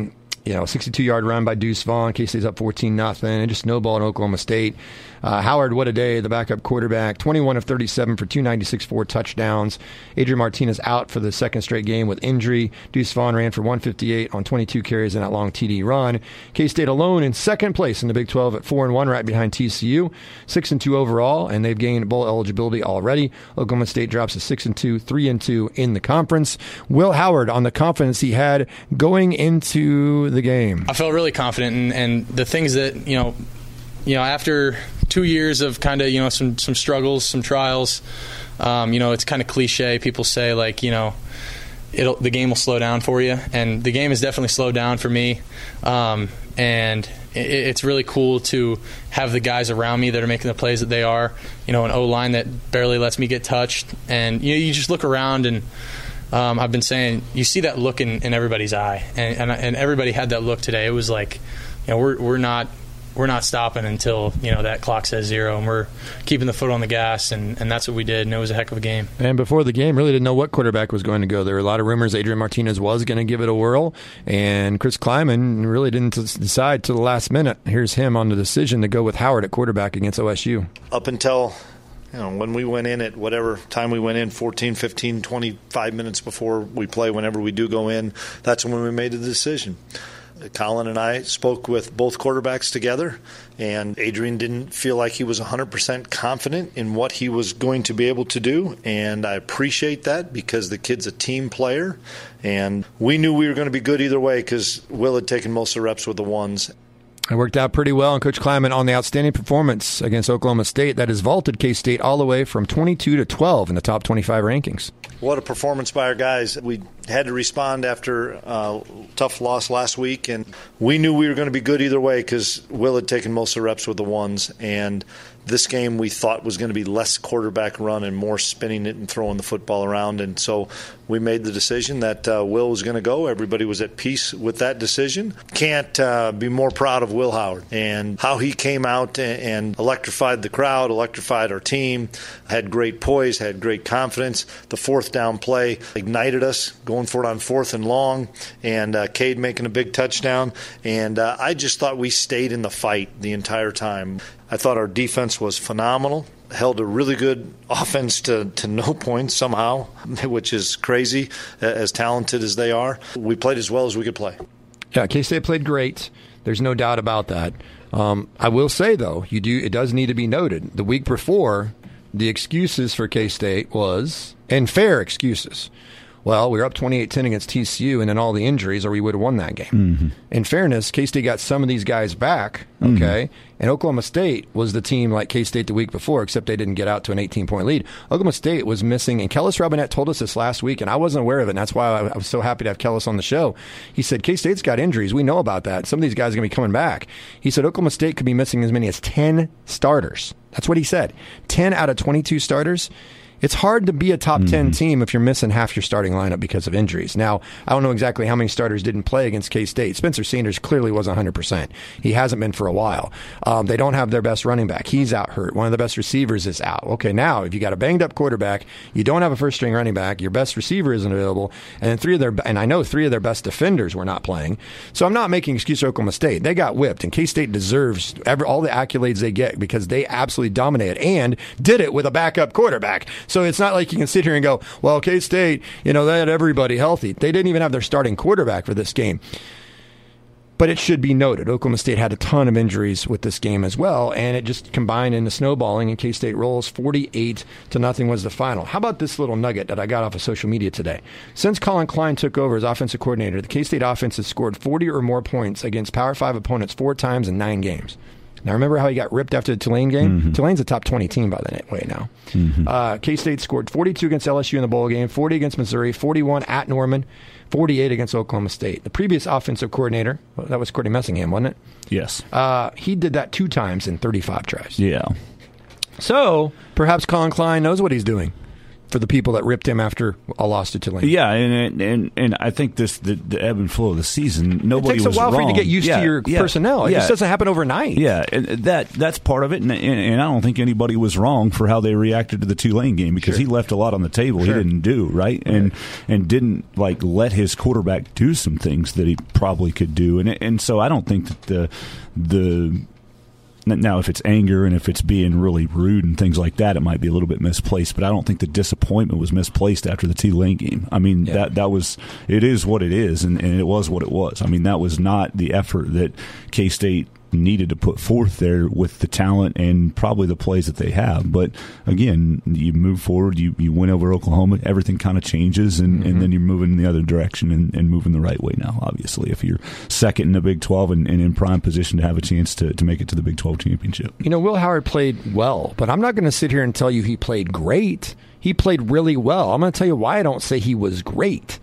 you know, sixty-two-yard run by Deuce Vaughn. K-State's up fourteen nothing. And just snowballed in Oklahoma State. Uh, Howard, what a day, the backup quarterback. twenty-one of thirty-seven for two ninety-six, four touchdowns. Adrian Martinez out for the second straight game with injury. Deuce Vaughn ran for one fifty-eight on twenty-two carries in that long T D run. K-State alone in second place in the Big twelve at four and one, right behind T C U. six and two overall, and they've gained bowl eligibility already. Oklahoma State drops to six and two, three and two in the conference. Will Howard on the confidence he had going into the game. I felt really confident, and, and the things that, you know, you know, after two years of kind of, you know, some, some struggles, some trials, um, you know, it's kind of cliche. People say, like, you know, it'll, the game will slow down for you, and the game has definitely slowed down for me. Um, and it, it's really cool to have the guys around me that are making the plays that they are. You know, an O-line that barely lets me get touched, and you know, you just look around and. Um, I've been saying, you see that look in, in everybody's eye, and, and and everybody had that look today. It was like, you know, we're we're not we're not stopping until, you know, that clock says zero, and we're keeping the foot on the gas, and, and that's what we did, and it was a heck of a game. And before the game, really didn't know what quarterback was going to go. There were a lot of rumors Adrian Martinez was going to give it a whirl, and Chris Kleiman really didn't decide to the last minute. Here's him on the decision to go with Howard at quarterback against O S U. Up until, you know, when we went in at whatever time we went in, fourteen, fifteen, twenty-five minutes before we play, whenever we do go in, that's when we made the decision. Colin and I spoke with both quarterbacks together, and Adrian didn't feel like he was one hundred percent confident in what he was going to be able to do, and I appreciate that because the kid's a team player, and we knew we were going to be good either way because Will had taken most of the reps with the ones. It worked out pretty well, and Coach Kleiman on the outstanding performance against Oklahoma State that has vaulted K-State all the way from twenty-two to twelve in the top twenty-five rankings. What a performance by our guys. We had to respond after a tough loss last week, and we knew we were going to be good either way because Will had taken most of the reps with the ones, and this game we thought was going to be less quarterback run and more spinning it and throwing the football around, and so we made the decision that uh, Will was going to go. Everybody was at peace with that decision. Can't uh, be more proud of Will Howard and how he came out and electrified the crowd, electrified our team, had great poise, had great confidence. The fourth down play ignited us, going for it on fourth and long, and uh, Cade making a big touchdown, and uh, I just thought we stayed in the fight the entire time. I thought our defense was phenomenal, held a really good offense to, to no points somehow, which is crazy, as talented as they are. We played as well as we could play. Yeah, K-State played great. There's no doubt about that. Um, I will say, though, you do it does need to be noted, the week before, the excuses for K-State was, and fair excuses, well, we were up twenty-eight ten against T C U and then all the injuries, or we would have won that game. Mm-hmm. In fairness, K-State got some of these guys back, okay? Mm-hmm. And Oklahoma State was the team like K-State the week before, except they didn't get out to an eighteen-point lead. Oklahoma State was missing, and Kellis Robinette told us this last week, and I wasn't aware of it, and that's why I, I was so happy to have Kellis on the show. He said, K-State's got injuries. We know about that. Some of these guys are going to be coming back. He said Oklahoma State could be missing as many as ten starters. That's what he said. ten out of twenty-two starters. It's hard to be a top mm-hmm. ten team if you're missing half your starting lineup because of injuries. Now, I don't know exactly how many starters didn't play against K-State. Spencer Sanders clearly was one hundred percent. He hasn't been for a while. Um, they don't have their best running back. He's out hurt. One of the best receivers is out. Okay, now, if you got a banged-up quarterback, you don't have a first-string running back, your best receiver isn't available, and then three of their and I know three of their best defenders were not playing. So I'm not making excuse for Oklahoma State. They got whipped, and K-State deserves every, all the accolades they get because they absolutely dominated and did it with a backup quarterback. So it's not like you can sit here and go, well, K-State, you know, they had everybody healthy. They didn't even have their starting quarterback for this game. But it should be noted, Oklahoma State had a ton of injuries with this game as well, and it just combined into snowballing, and K-State rolls forty-eight to nothing was the final. How about this little nugget that I got off of social media today? Since Colin Klein took over as offensive coordinator, the K-State offense has scored forty or more points against Power five opponents four times in nine games. Now, remember how he got ripped after the Tulane game? Mm-hmm. Tulane's a top twenty team by the way now. Mm-hmm. Uh, K-State scored forty-two against L S U in the bowl game, forty against Missouri, forty-one at Norman, forty-eight against Oklahoma State. The previous offensive coordinator, well, that was Courtney Messingham, wasn't it? Yes. Uh, he did that two times in thirty-five tries. Yeah. So, perhaps Colin Klein knows what he's doing. for the people that ripped him after a loss to Tulane. Yeah, and and and I think this the, the ebb and flow of the season. Nobody it takes was a while wrong. for you to get used yeah, to your yeah, personnel. It yeah. just doesn't happen overnight. Yeah, and that that's part of it, and, and, and I don't think anybody was wrong for how they reacted to the Tulane game because sure. he left a lot on the table Sure. he didn't do right, and right. and didn't like let his quarterback do some things that he probably could do, and and so I don't think that the the now if it's anger and if it's being really rude and things like that, it might be a little bit misplaced, but I don't think the disappointment was misplaced after the Tulane game. I mean, yeah. that that was it is what it is, and, and it was what it was. I mean, that was not the effort that K-State needed to put forth there with the talent and probably the plays that they have. But again, you move forward, you, you win over Oklahoma, everything kind of changes, and, mm-hmm. and then you're moving in the other direction and, and moving the right way now, obviously, if you're second in the Big twelve and, and in prime position to have a chance to, to make it to the Big twelve championship. You know, Will Howard played well, but I'm not going to sit here and tell you he played great. He played really well. I'm going to tell you why I don't say he was great.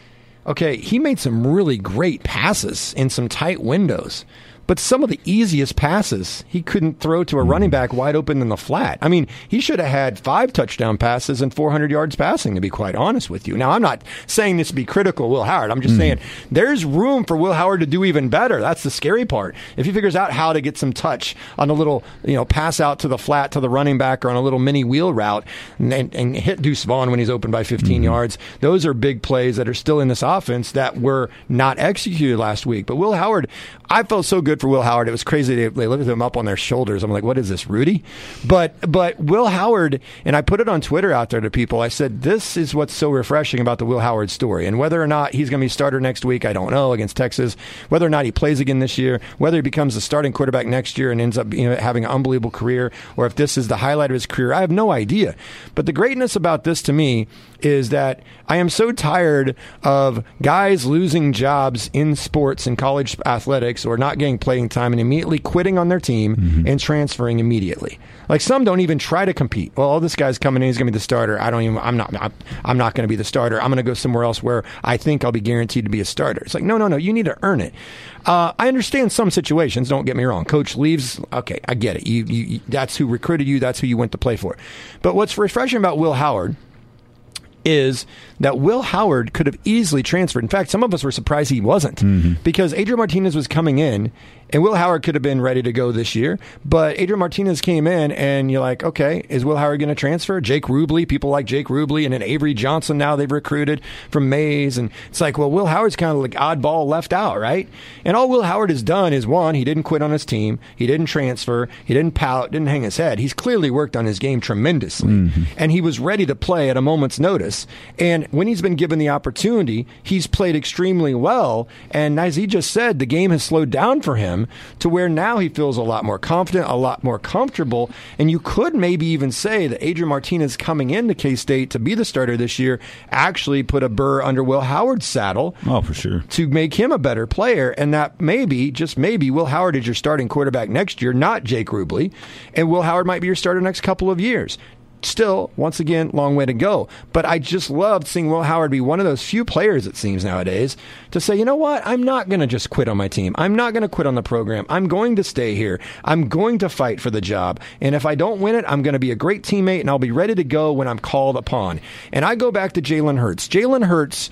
Okay, he made some really great passes in some tight windows. But some of the easiest passes he couldn't throw to a running back wide open in the flat. I mean, he should have had five touchdown passes and four hundred yards passing, to be quite honest with you. Now, I'm not saying this to be critical of Will Howard. I'm just mm. saying there's room for Will Howard to do even better. That's the scary part. If he figures out how to get some touch on a little, you know, pass out to the flat to the running back or on a little mini wheel route and, and, and hit Deuce Vaughn when he's open by fifteen mm. yards, those are big plays that are still in this offense that were not executed last week. But Will Howard, I felt so good for Will Howard. It was crazy. They, they lifted him up on their shoulders. I'm like, what is this, Rudy? But but Will Howard, and I put it on Twitter out there to people. I said, this is what's so refreshing about the Will Howard story. And whether or not he's going to be starter next week, I don't know, against Texas. Whether or not he plays again this year, whether he becomes a starting quarterback next year and ends up, you know, having an unbelievable career, or if this is the highlight of his career, I have no idea. But the greatness about this to me is that I am so tired of guys losing jobs in sports and college athletics or not getting playing time and immediately quitting on their team mm-hmm. and transferring immediately. Like some don't even try to compete. Well, oh, this guy's coming in, he's going to be the starter. I don't even. I'm not. I'm not going to be the starter. I'm going to go somewhere else where I think I'll be guaranteed to be a starter. It's like no, no, no. You need to earn it. Uh, I understand some situations. Don't get me wrong. Coach leaves. Okay, I get it. You, you, you, that's who recruited you. That's who you went to play for. But what's refreshing about Will Howard is that Will Howard could have easily transferred. In fact, some of us were surprised he wasn't mm-hmm. because Adrian Martinez was coming in and Will Howard could have been ready to go this year. But Adrian Martinez came in and you're like, okay, is Will Howard going to transfer? Jake Rubley, people like Jake Rubley, and then Avery Johnson now they've recruited from Mays. And it's like, well, Will Howard's kind of like oddball left out, right? And all Will Howard has done is, one, he didn't quit on his team. He didn't transfer. He didn't pout, didn't hang his head. He's clearly worked on his game tremendously. Mm-hmm. And he was ready to play at a moment's notice. And when he's been given the opportunity, he's played extremely well. And as he just said, the game has slowed down for him to where now he feels a lot more confident, a lot more comfortable. And you could maybe even say that Adrian Martinez coming into K-State to be the starter this year actually put a burr under Will Howard's saddle. Oh, for sure. To make him a better player. And that maybe, just maybe, Will Howard is your starting quarterback next year, not Jake Rubley. And Will Howard might be your starter next couple of years. Still, once again, long way to go. But I just loved seeing Will Howard be one of those few players, it seems nowadays, to say, you know what, I'm not going to just quit on my team. I'm not going to quit on the program. I'm going to stay here. I'm going to fight for the job. And if I don't win it, I'm going to be a great teammate, and I'll be ready to go when I'm called upon. And I go back to Jalen Hurts. Jalen Hurts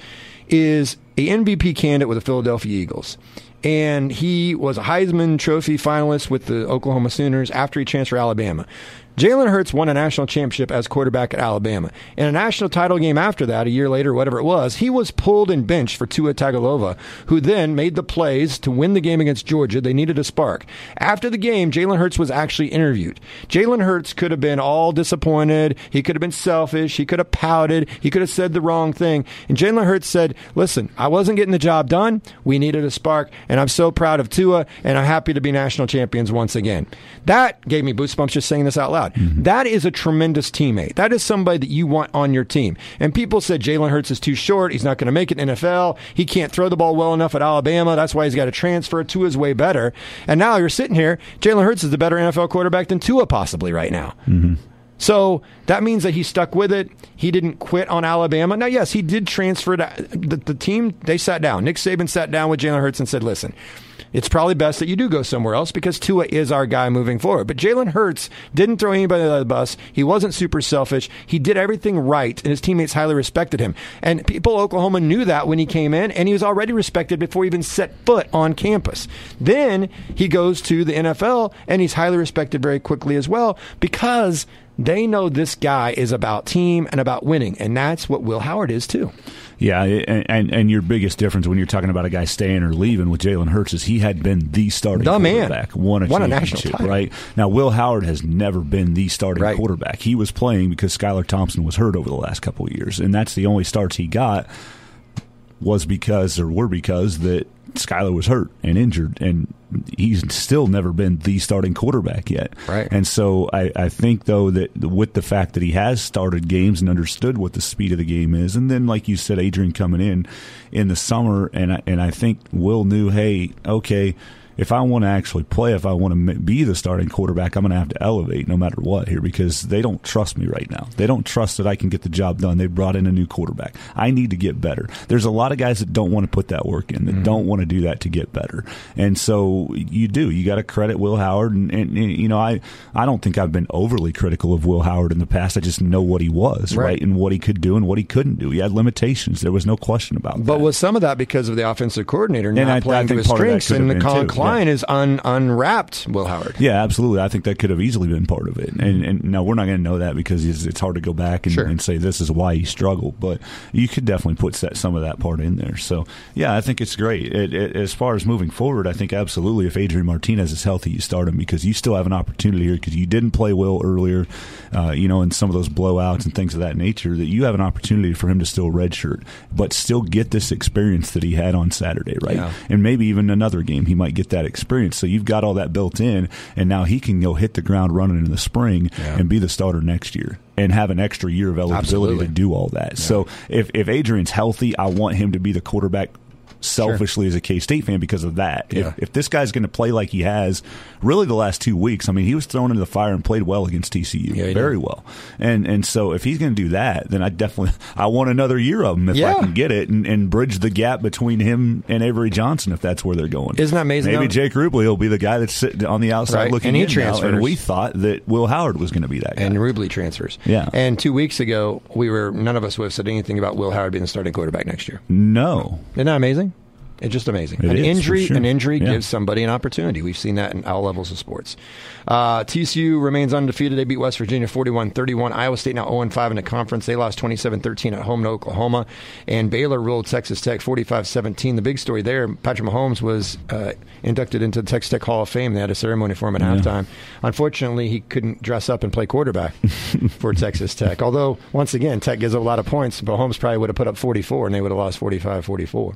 is a M V P candidate with the Philadelphia Eagles. And he was a Heisman Trophy finalist with the Oklahoma Sooners after he transferred to Alabama. Jalen Hurts won a national championship as quarterback at Alabama. In a national title game after that, a year later, whatever it was, he was pulled and benched for Tua Tagovailoa, who then made the plays to win the game against Georgia. They needed a spark. After the game, Jalen Hurts was actually interviewed. Jalen Hurts could have been all disappointed. He could have been selfish. He could have pouted. He could have said the wrong thing. And Jalen Hurts said, listen, I wasn't getting the job done. We needed a spark, and I'm so proud of Tua, and I'm happy to be national champions once again. That gave me goosebumps just saying this out loud. Mm-hmm. That is a tremendous teammate. That is somebody that you want on your team. And people said Jalen Hurts is too short. He's not going to make it in the N F L. He can't throw the ball well enough at Alabama. That's why he's got to transfer. Tua's way better. And now you're sitting here, Jalen Hurts is the better N F L quarterback than Tua possibly right now. Mm-hmm. So that means that he stuck with it. He didn't quit on Alabama. Now, yes, he did transfer to the, the team. They sat down. Nick Saban sat down with Jalen Hurts and said, listen, it's probably best that you do go somewhere else because Tua is our guy moving forward. But Jalen Hurts didn't throw anybody under the bus. He wasn't super selfish. He did everything right, and his teammates highly respected him. And people in Oklahoma knew that when he came in, and he was already respected before he even set foot on campus. Then he goes to the N F L, and he's highly respected very quickly as well because they know this guy is about team and about winning, and that's what Will Howard is too. Yeah, and, and and your biggest difference when you're talking about a guy staying or leaving with Jalen Hurts is he had been the starting the quarterback, man. won a won championship, a national title. Right? Now, Will Howard has never been the starting right. quarterback. He was playing because Skylar Thompson was hurt over the last couple of years, and that's the only starts he got was because or were because that Skylar was hurt and injured, and he's still never been the starting quarterback yet. Right. And so I, I think, though, that with the fact that he has started games and understood what the speed of the game is, and then, like you said, Adrian coming in in the summer, and I, and I think Will knew, hey, okay, if I want to actually play, if I want to be the starting quarterback, I'm going to have to elevate no matter what here because they don't trust me right now. They don't trust that I can get the job done. They brought in a new quarterback. I need to get better. There's a lot of guys that don't want to put that work in, that mm-hmm. don't want to do that to get better. And so you do. You got to credit Will Howard. And, and, and, you know, I, I don't think I've been overly critical of Will Howard in the past. I just know what he was, right, right? And what he could do and what he couldn't do. He had limitations. There was no question about that. But was some of that because of the offensive coordinator not I, playing I to his strengths? And the Colin Klein yeah. is un, unwrapped Will Howard. Yeah, absolutely. I think that could have easily been part of it. And, and no, we're not going to know that because it's, it's hard to go back and, sure. and say this is why he struggled. But you could definitely put that, some of that part in there. So, yeah, I think it's great. It, it, as far as moving forward, I think absolutely if Adrian Martinez is healthy, you start him because you still have an opportunity here because you didn't play well earlier, uh, you know, in some of those blowouts and things of that nature, that you have an opportunity for him to still redshirt, but still get this experience that he had on Saturday, right? Yeah. And maybe even another game he might get that experience. So you've got all that built in, and now he can go hit the ground running in the spring yeah. and be the starter next year and have an extra year of eligibility Absolutely. to do all that. Yeah. So if, if Adrian's healthy, I want him to be the quarterback selfishly sure. as a K-State fan because of that. Yeah. If, if this guy's going to play like he has really the last two weeks, I mean, he was thrown into the fire and played well against T C U, yeah, very did. well. And and so if he's going to do that, then I definitely I want another year of him if yeah. I can get it and, and bridge the gap between him and Avery Johnson if that's where they're going. Isn't that amazing? Maybe though? Jake Rubley will be the guy that's sitting on the outside right. looking and he in transfers. now, and we thought that Will Howard was going to be that guy. And Rubley transfers. Yeah. And two weeks ago, we were none of us would have said anything about Will Howard being the starting quarterback next year. No. Isn't that amazing? It's just amazing. It an is, injury, for sure. an injury yeah. gives somebody an opportunity. We've seen that in all levels of sports. Uh, T C U remains undefeated. They beat West Virginia forty-one thirty-one. Iowa State now oh and five in the conference. They lost twenty-seven thirteen at home to Oklahoma. And Baylor ruled Texas Tech forty-five seventeen. The big story there, Patrick Mahomes was uh, inducted into the Texas Tech Hall of Fame. They had a ceremony for him at yeah. halftime. Unfortunately, he couldn't dress up and play quarterback for Texas Tech. Although, once again, Tech gives up a lot of points. Mahomes probably would have put up forty-four, and they would have lost forty-five forty-four.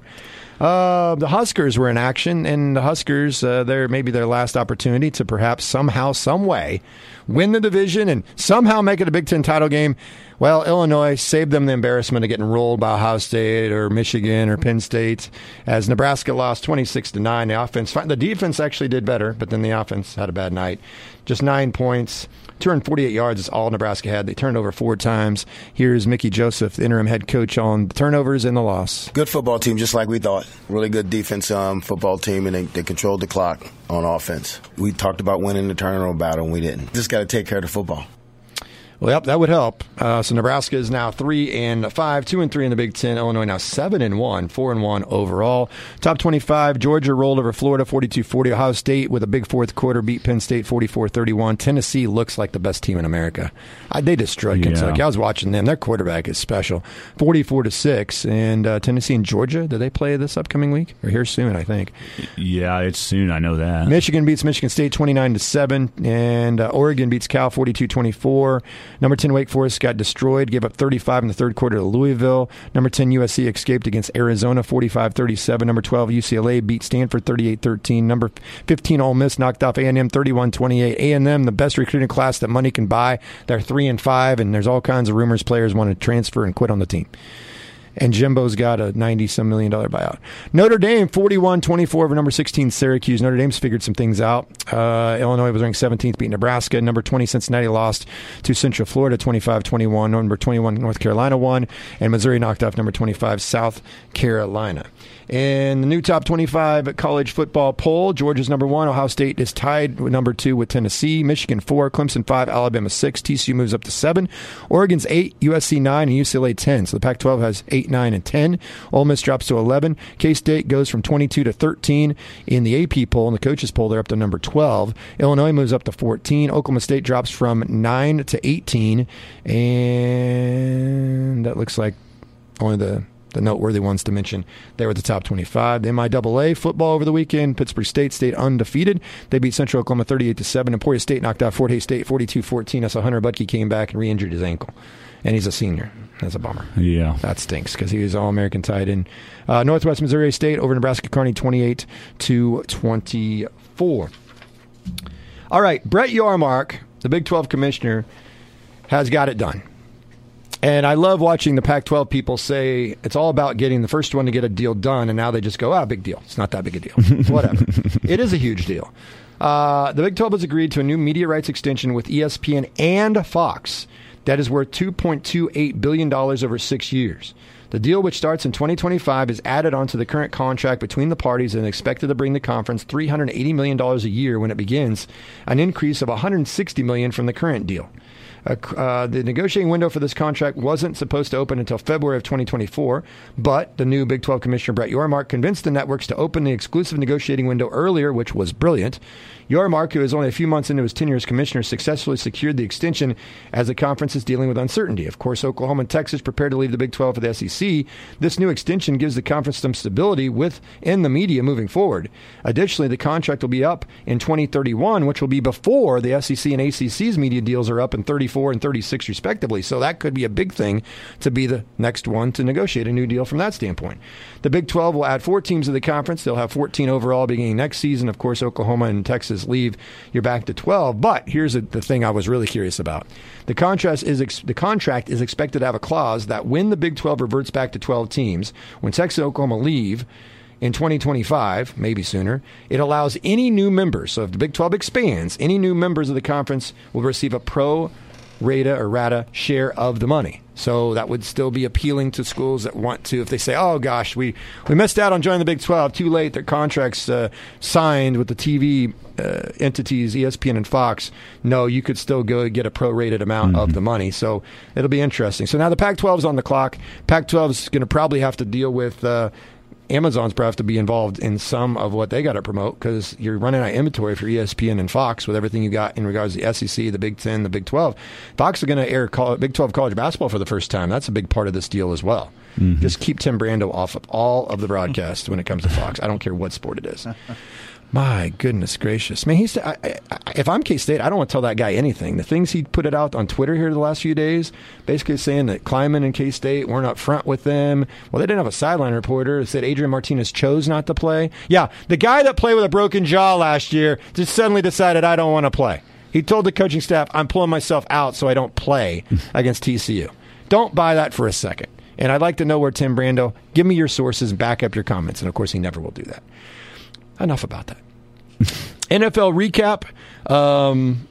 Uh, the Huskers were in action, and the Huskers, uh, they're maybe their last opportunity to perhaps somehow, some way, win the division and somehow make it a Big Ten title game. Well, Illinois saved them the embarrassment of getting rolled by Ohio State or Michigan or Penn State, as Nebraska lost twenty-six to nine. The offense, the defense actually did better, but then the offense had a bad night. Just nine points, two hundred forty-eight yards is all Nebraska had. They turned over four times. Here's Mickey Joseph, the interim head coach, on the turnovers and the loss. Good football team, just like we thought. Really good defense um, football team, and they, they controlled the clock on offense. We talked about winning the turnover battle, and we didn't. Just got to take care of the football. Well, yep, that would help. Uh, so Nebraska is now three and five, two and three in the Big Ten. Illinois now seven and one, four and one overall. Top twenty-five. Georgia rolled over Florida forty-two forty. Ohio State with a big fourth quarter beat Penn State forty-four thirty-one. Tennessee looks like the best team in America. I, they destroyed yeah. Kentucky. I was watching them. Their quarterback is special. Forty-four to six. And uh, Tennessee and Georgia, do they play this upcoming week? Or here soon, I think. Yeah, it's soon. I know that. Michigan beats Michigan State twenty-nine to seven, and uh, Oregon beats Cal forty-two twenty-four. Number ten, Wake Forest got destroyed, gave up thirty-five in the third quarter to Louisville. Number ten, U S C escaped against Arizona forty-five thirty-seven. Number twelve, U C L A beat Stanford thirty-eight thirteen. Number fifteen, Ole Miss knocked off A and M thirty-one twenty-eight. A and M, the best recruiting class that money can buy. They're three and five, and there's all kinds of rumors players want to transfer and quit on the team. and Jimbo's got a ninety-some million dollar buyout. Notre Dame, forty-one twenty-four over number sixteen Syracuse. Notre Dame's figured some things out. Uh, Illinois was ranked seventeenth, beat Nebraska. Number twenty Cincinnati lost to Central Florida, twenty-five twenty-one. Number twenty-one North Carolina won, and Missouri knocked off number twenty-five South Carolina. In the new top twenty-five college football poll, Georgia's number one. Ohio State is tied with number two with Tennessee. Michigan four, Clemson five, Alabama six. T C U moves up to seven. Oregon's eight, U S C nine, and U C L A ten. So the Pac twelve has eight, nine, and ten. Ole Miss drops to eleven. K-State goes from twenty-two to thirteen in the A P poll. In the coaches poll, they're up to number twelve. Illinois moves up to fourteen. Oklahoma State drops from nine to eighteen. And that looks like only the... the noteworthy ones to mention. They were at the top twenty-five. The M I A A football over the weekend. Pittsburgh State stayed undefeated. They beat Central Oklahoma thirty-eight to seven. Emporia State knocked out Fort Hays State forty-two fourteen. That's Hunter Butke came back and re-injured his ankle. And he's a senior. That's a bummer. Yeah. That stinks because he was All-American tight end. Uh, Northwest Missouri State over Nebraska Kearney twenty-eight to twenty-four. All right. Brett Yormark, the Big twelve commissioner, has got it done. And I love watching the Pac twelve people say it's all about getting the first one to get a deal done, and now they just go, ah, big deal. It's not that big a deal. Whatever. It is a huge deal. Uh, the Big twelve has agreed to a new media rights extension with E S P N and Fox that is worth two point two eight billion dollars over six years. The deal, which starts in twenty twenty-five, is added onto the current contract between the parties and expected to bring the conference three hundred eighty million dollars a year when it begins, an increase of one hundred sixty million dollars from the current deal. Uh, uh, the negotiating window for this contract wasn't supposed to open until February of twenty twenty-four, but the new Big twelve Commissioner Brett Yormark convinced the networks to open the exclusive negotiating window earlier, which was brilliant. Yormark, who is only a few months into his tenure as commissioner, successfully secured the extension as the conference is dealing with uncertainty. Of course, Oklahoma and Texas prepared to leave the Big twelve for the S E C. This new extension gives the conference some stability within the media moving forward. Additionally, the contract will be up in twenty thirty-one, which will be before the S E C and A C C's media deals are up in thirty-four and thirty-six respectively. So that could be a big thing to be the next one to negotiate a new deal from that standpoint. The Big twelve will add four teams to the conference. They'll have fourteen overall beginning next season. Of course, Oklahoma and Texas leave. You're back to twelve. But here's a, the thing I was really curious about. The contract is ex- the contract is expected to have a clause that when the Big twelve reverts back to twelve teams, when Texas and Oklahoma leave in twenty twenty-five, maybe sooner, it allows any new members. So if the Big twelve expands, any new members of the conference will receive a pro rata or rata share of the money. So that would still be appealing to schools that want to, if they say, oh gosh, we, we missed out on joining the Big twelve, too late, their contracts uh, signed with the T V uh, entities, E S P N and Fox. No, you could still go get a prorated amount mm-hmm. of the money. So it'll be interesting. So now the Pac twelve is on the clock. Pac twelve is going to probably have to deal with uh, Amazon's probably have to be involved in some of what they got to promote because you're running out of inventory for E S P N and Fox with everything you got in regards to the S E C, the Big Ten, the Big twelve. Fox is going to air college, Big twelve college basketball for the first time. That's a big part of this deal as well. Mm-hmm. Just keep Tim Brando off of all of the broadcasts when it comes to Fox. I don't care what sport it is. My goodness gracious. Man, he's, I, I, if I'm K-State, I don't want to tell that guy anything. The things he put it out on Twitter here the last few days, basically saying that Kleiman and K-State weren't up front with them. Well, they didn't have a sideline reporter. It said Adrian Martinez chose not to play. Yeah, the guy that played with a broken jaw last year just suddenly decided, I don't want to play. He told the coaching staff, I'm pulling myself out so I don't play against T C U. Don't buy that for a second. And I'd like to know where Tim Brando, give me your sources and back up your comments. And, of course, he never will do that. Enough about that. N F L recap. Um,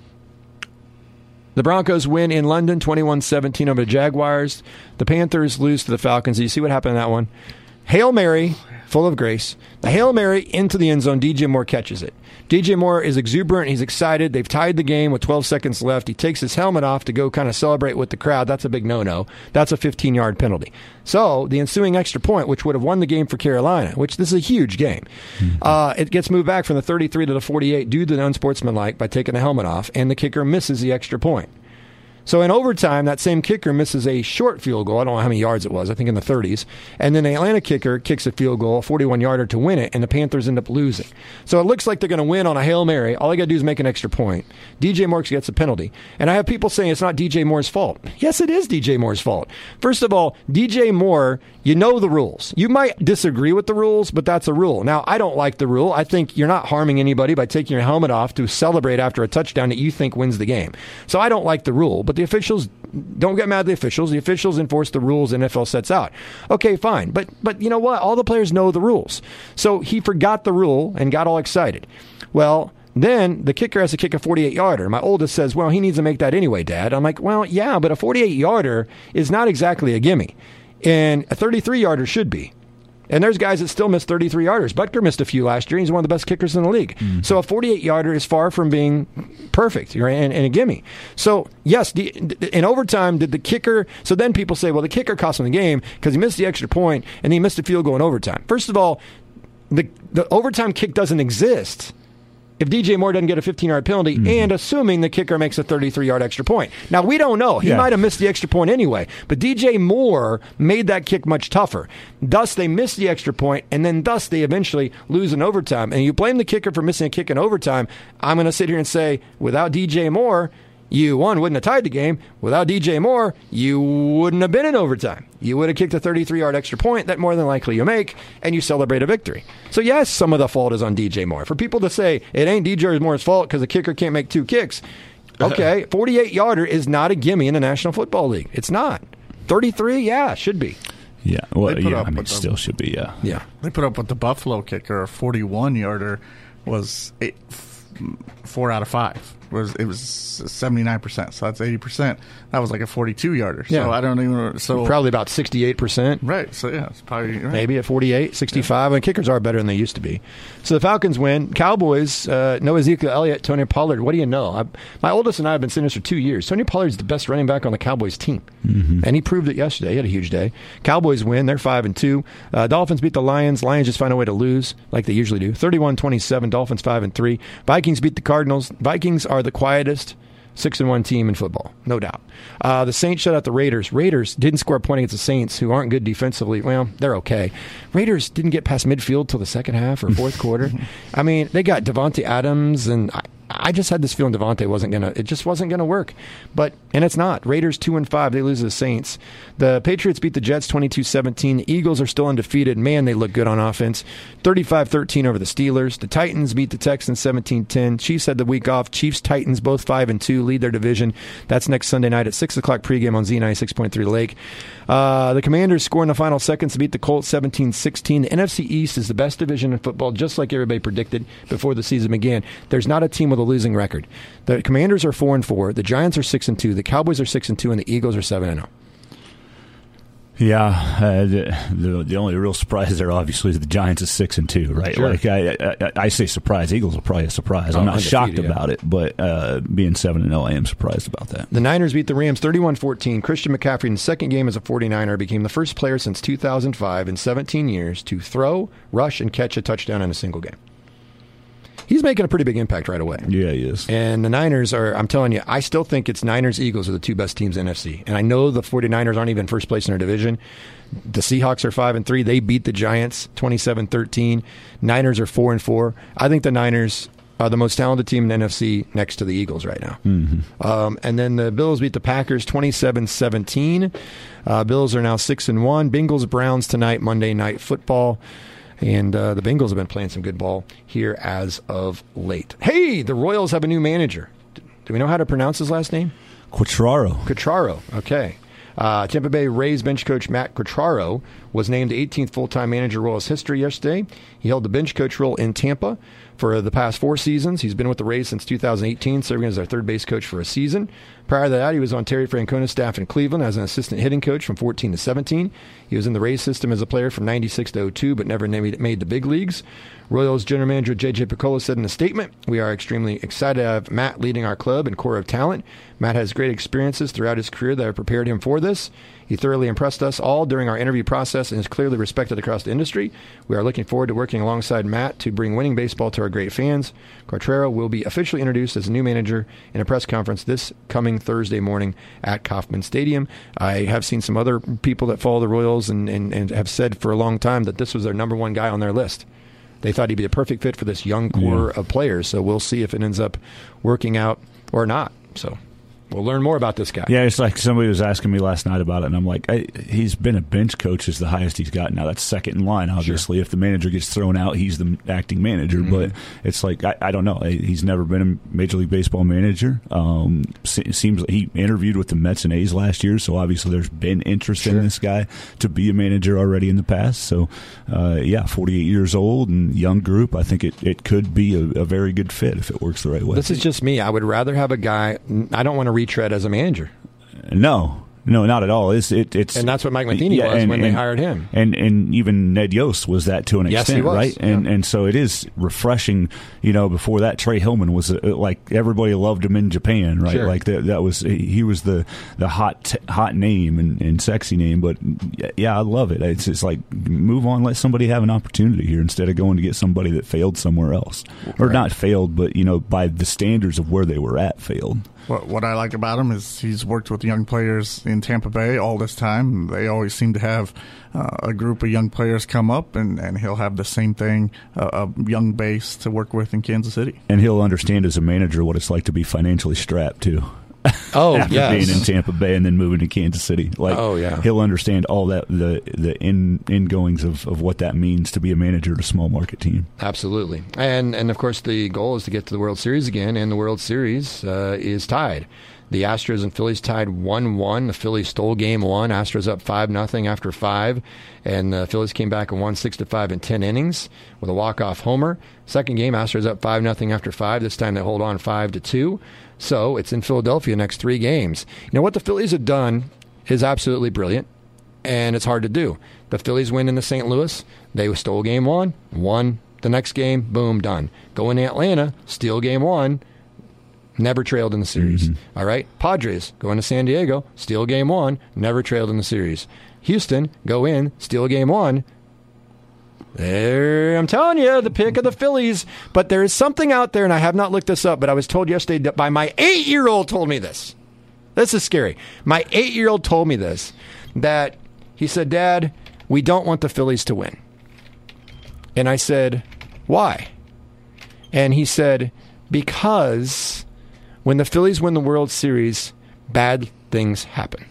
the Broncos win in London, twenty-one seventeen over the Jaguars. The Panthers lose to the Falcons. You see what happened in that one? Hail Mary, full of grace. The Hail Mary into the end zone. D J Moore catches it. D J Moore is exuberant. He's excited. They've tied the game with twelve seconds left. He takes his helmet off to go kind of celebrate with the crowd. That's a big no-no. That's a fifteen-yard penalty. So the ensuing extra point, which would have won the game for Carolina, which this is a huge game, mm-hmm. uh, it gets moved back from the thirty-three to the forty-eight due to the unsportsmanlike by taking the helmet off, and the kicker misses the extra point. So in overtime, that same kicker misses a short field goal. I don't know how many yards it was. I think in the thirties. And then the Atlanta kicker kicks a field goal, a forty-one-yarder to win it, and the Panthers end up losing. So it looks like they're going to win on a Hail Mary. All they got to do is make an extra point. D J Moore gets a penalty. And I have people saying it's not D J Moore's fault. Yes, it is D J Moore's fault. First of all, D J Moore, you know the rules. You might disagree with the rules, but that's a rule. Now, I don't like the rule. I think you're not harming anybody by taking your helmet off to celebrate after a touchdown that you think wins the game. So I don't like the rule. But the officials don't get mad at the officials. The officials enforce the rules the N F L sets out. Okay, fine. But, but you know what? All the players know the rules. So he forgot the rule and got all excited. Well, then the kicker has to kick a forty-eight yarder. My oldest says, well, he needs to make that anyway, Dad. I'm like, well, yeah, but a forty-eight yarder is not exactly a gimme. And a thirty-three yarder should be. And there's guys that still miss thirty-three yarders. Butker missed a few last year. He's one of the best kickers in the league. Mm-hmm. So a forty-eight yarder is far from being perfect, right? and, and a gimme. So, yes, the, in overtime, did the kicker... So then people say, well, the kicker cost him the game because he missed the extra point and he missed a field goal in overtime. First of all, the, the overtime kick doesn't exist if D J Moore doesn't get a fifteen-yard penalty, mm-hmm. and assuming the kicker makes a thirty-three-yard extra point. Now, we don't know. He yeah. might have missed the extra point anyway, but D J Moore made that kick much tougher. Thus, they miss the extra point, and then thus they eventually lose in overtime. And you blame the kicker for missing a kick in overtime. I'm going to sit here and say, without D J Moore, you, one, wouldn't have tied the game. Without D J Moore, you wouldn't have been in overtime. You would have kicked a thirty-three-yard extra point that more than likely you make, and you celebrate a victory. So, yes, some of the fault is on D J Moore. For people to say it ain't D J Moore's fault because the kicker can't make two kicks, okay, forty-eight-yarder is not a gimme in the National Football League. It's not. thirty-three, yeah, should be. Yeah, well, yeah, I mean, it still should be, yeah. Yeah. They put up with the Buffalo kicker, a forty-one-yarder was eight, four out of five. Was it was seventy-nine percent, so that's eighty percent. That was like a forty-two-yarder. So yeah. I don't even so probably about sixty-eight percent. Right. So yeah, it's probably right. Maybe at forty-eight, sixty-five. Yeah. And kickers are better than they used to be. So the Falcons win. Cowboys, uh, no Ezekiel Elliott, Tony Pollard. What do you know? I, my oldest and I have been sitting this for two years. Tony Pollard's the best running back on the Cowboys team, mm-hmm. and he proved it yesterday. He had a huge day. Cowboys win. They're five and two. Uh, Dolphins beat the Lions. Lions just find a way to lose like they usually do. thirty-one twenty-seven. Dolphins five and three. Vikings beat the Cardinals. Vikings are the quietest Six and one team in football, no doubt. Uh, the Saints shut out the Raiders. Raiders didn't score a point against the Saints, who aren't good defensively. Well, they're okay. Raiders didn't get past midfield till the second half or fourth quarter. I mean, they got Devontae Adams, and I, I just had this feeling Devontae wasn't gonna. It just wasn't gonna work. But and it's not. Raiders two and five. They lose to the Saints. The Patriots beat the Jets twenty-two seventeen. The Eagles are still undefeated. Man, they look good on offense. thirty-five thirteen over the Steelers. The Titans beat the Texans seventeen ten. Chiefs had the week off. Chiefs Titans both five and two lead their division. That's next Sunday night at six o'clock pregame on Z ninety-six point three Lake. Uh, the Commanders score in the final seconds to beat the Colts seventeen sixteen. The N F C East is the best division in football, just like everybody predicted before the season began. There's not a team with a losing record. The Commanders are four and four. The Giants are six and two. The Cowboys are six and two, and the Eagles are seven and zero. Yeah, uh, the, the the only real surprise there, obviously, is the Giants is six and two, right? Sure. Like I, I, I say, surprise. Eagles are probably a surprise. I'm oh, not shocked yeah. about it, but uh, being seven and zero, I am surprised about that. The Niners beat the Rams thirty-one fourteen. Christian McCaffrey, in the second game as a forty-niner, became the first player since two thousand five in seventeen years to throw, rush, and catch a touchdown in a single game. He's making a pretty big impact right away. Yeah, he is. And the Niners are, I'm telling you, I still think it's Niners-Eagles are the two best teams in N F C. And I know the forty-niners aren't even first place in their division. The Seahawks are five and three. They beat the Giants twenty-seven thirteen. Niners are four and four. I think the Niners are the most talented team in the N F C next to the Eagles right now. Mm-hmm. Um, and then the Bills beat the Packers twenty-seven seventeen. Uh, Bills are now six and one. Bengals-Browns tonight, Monday Night Football. And uh, the Bengals have been playing some good ball here as of late. Hey, the Royals have a new manager. Do we know how to pronounce his last name? Quatraro. Quatraro, okay. Uh, Tampa Bay Rays bench coach Matt Quatraro was named the eighteenth full-time manager in Royals history yesterday. He held the bench coach role in Tampa for the past four seasons. He's been with the Rays since two thousand eighteen, serving as their third base coach for a season. Prior to that, he was on Terry Francona's staff in Cleveland as an assistant hitting coach from fourteen to seventeen. He was in the Rays system as a player from ninety-six to oh two, but never made the big leagues. Royals general manager J J Picollo said in a statement, "We are extremely excited to have Matt leading our club and core of talent. Matt has great experiences throughout his career that have prepared him for this. He thoroughly impressed us all during our interview process and is clearly respected across the industry. We are looking forward to working alongside Matt to bring winning baseball to our great fans." Quatraro will be officially introduced as a new manager in a press conference this coming Thursday morning at Kauffman Stadium. I have seen some other people that follow the Royals and, and, and have said for a long time that this was their number one guy on their list. They thought he'd be a perfect fit for this young core yeah. of players, so we'll see if it ends up working out or not. So We'll learn more about this guy. Yeah, it's like somebody was asking me last night about it, and I'm like, I, he's been a bench coach is the highest he's gotten. Now, that's second in line, obviously. Sure. If the manager gets thrown out, he's the acting manager. Mm-hmm. But it's like, I, I don't know. He's never been a Major League Baseball manager. Um, it seems like he interviewed with the Mets and A's last year, so obviously there's been interest sure. in this guy to be a manager already in the past. So, uh, yeah, forty-eight years old and young group. I think it, it could be a, a very good fit if it works the right way. This is just me. I would rather have a guy, I don't want to retread as a manager. No, no, not at all. It's it, it's and that's what Mike Matheny yeah, was and, when and, they hired him. And and even Ned Yost was that to an yes, extent, he was. right? And yeah. and so it is refreshing. You know, before that, Trey Hillman was a, like everybody loved him in Japan, right? Sure. Like that, that was he was the the hot hot name and, and sexy name. But yeah, I love it. It's just like move on, let somebody have an opportunity here instead of going to get somebody that failed somewhere else, or right. not failed, but you know, by the standards of where they were at, failed. What, what I like about him is he's worked with young players in Tampa Bay all this time. They always seem to have uh, a group of young players come up, and, and he'll have the same thing, uh, a young base to work with in Kansas City. And he'll understand as a manager what it's like to be financially strapped, too. Oh, after yes. being in Tampa Bay and then moving to Kansas City. Like, oh, yeah. He'll understand all that, the the in ingoings of, of what that means to be a manager at a small market team. Absolutely. And, and of course, the goal is to get to the World Series again, and the World Series uh, is tied. The Astros and Phillies tied one one. The Phillies stole game one. Astros up five nothing after five. And the Phillies came back and won six to five in ten innings with a walk-off homer. Second game, Astros up five nothing after five. This time they hold on five to two. So it's in Philadelphia next three games. You know, what the Phillies have done is absolutely brilliant, and it's hard to do. The Phillies win into Saint Louis. They stole game one, won the next game, boom, done. Go into Atlanta, steal game one, never trailed in the series. Mm-hmm. All right? Padres go into San Diego, steal game one, never trailed in the series. Houston, go in, steal game one. There, I'm telling you, the pick of the Phillies. But there is something out there, and I have not looked this up, but I was told yesterday by my eight-year-old told me this. This is scary. My eight-year-old told me this, that he said, Dad, we don't want the Phillies to win. And I said, why? And he said, because when the Phillies win the World Series, bad things happen.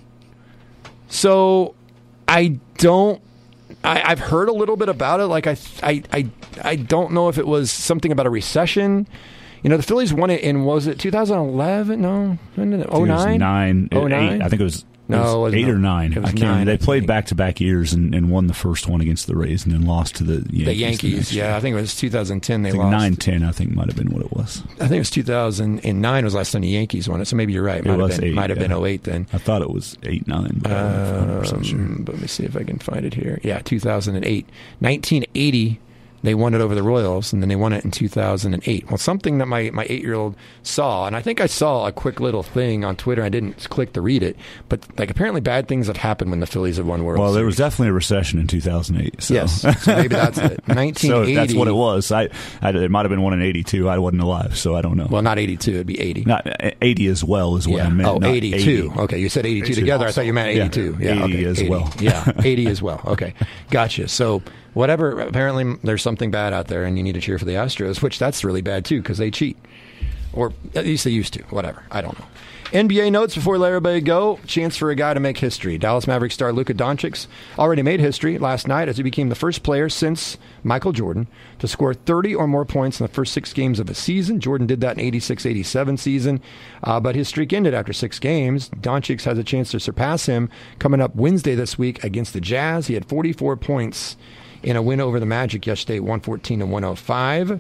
So I don't I, I've heard a little bit about it. Like I, I, I, I don't know if it was something about a recession. You know, the Phillies won it in, was it two thousand eleven? No, when did it? oh nine? nine, oh nine? eight, I think it was, no, it was it eight no, or nine. It was I can't nine, remember. They I played think. back-to-back years and, and won the first one against the Rays and then lost to the Yankees. The Yankees, the yeah. I think it was two thousand ten they I think lost. nine ten, I think, might have been what it was. I think it was two thousand nine was the last time the Yankees won it, so maybe you're right. It might was have been, eight, might have yeah. been oh eight then. I thought it was eight nine, but I'm not one hundred percent sure. Um, but let me see if I can find it here. Yeah, two thousand eight. nineteen eighty, they won it over the Royals, and then they won it in two thousand eight. Well, something that my, my eight-year-old saw, and I think I saw a quick little thing on Twitter. I didn't click to read it, but like apparently bad things have happened when the Phillies have won World Well, Series. there was definitely a recession in two thousand eight. So. Yes, so maybe that's it. nineteen eighty. So that's what it was. I, I it might have been one in eighty-two. I wasn't alive, so I don't know. Well, not eighty-two. It'd be eighty. Not eighty as well is what yeah. I meant. Oh, not eighty-two. eighty. Okay, you said eighty-two, eighty-two together. Also. I thought you meant eighty-two. Yeah, yeah eighty okay. as eighty. well. Yeah, eighty as well. Okay, gotcha. So whatever, apparently there's something bad out there, and you need to cheer for the Astros, which that's really bad too because they cheat. Or at least they used to. Whatever. I don't know. N B A notes before we let everybody go. Chance for a guy to make history. Dallas Mavericks star Luka Doncic already made history last night as he became the first player since Michael Jordan to score thirty or more points in the first six games of a season. Jordan did that in eighty-six eighty-seven season, uh, but his streak ended after six games. Doncic has a chance to surpass him coming up Wednesday this week against the Jazz. He had forty-four points in a win over the Magic yesterday, one fourteen to one oh five.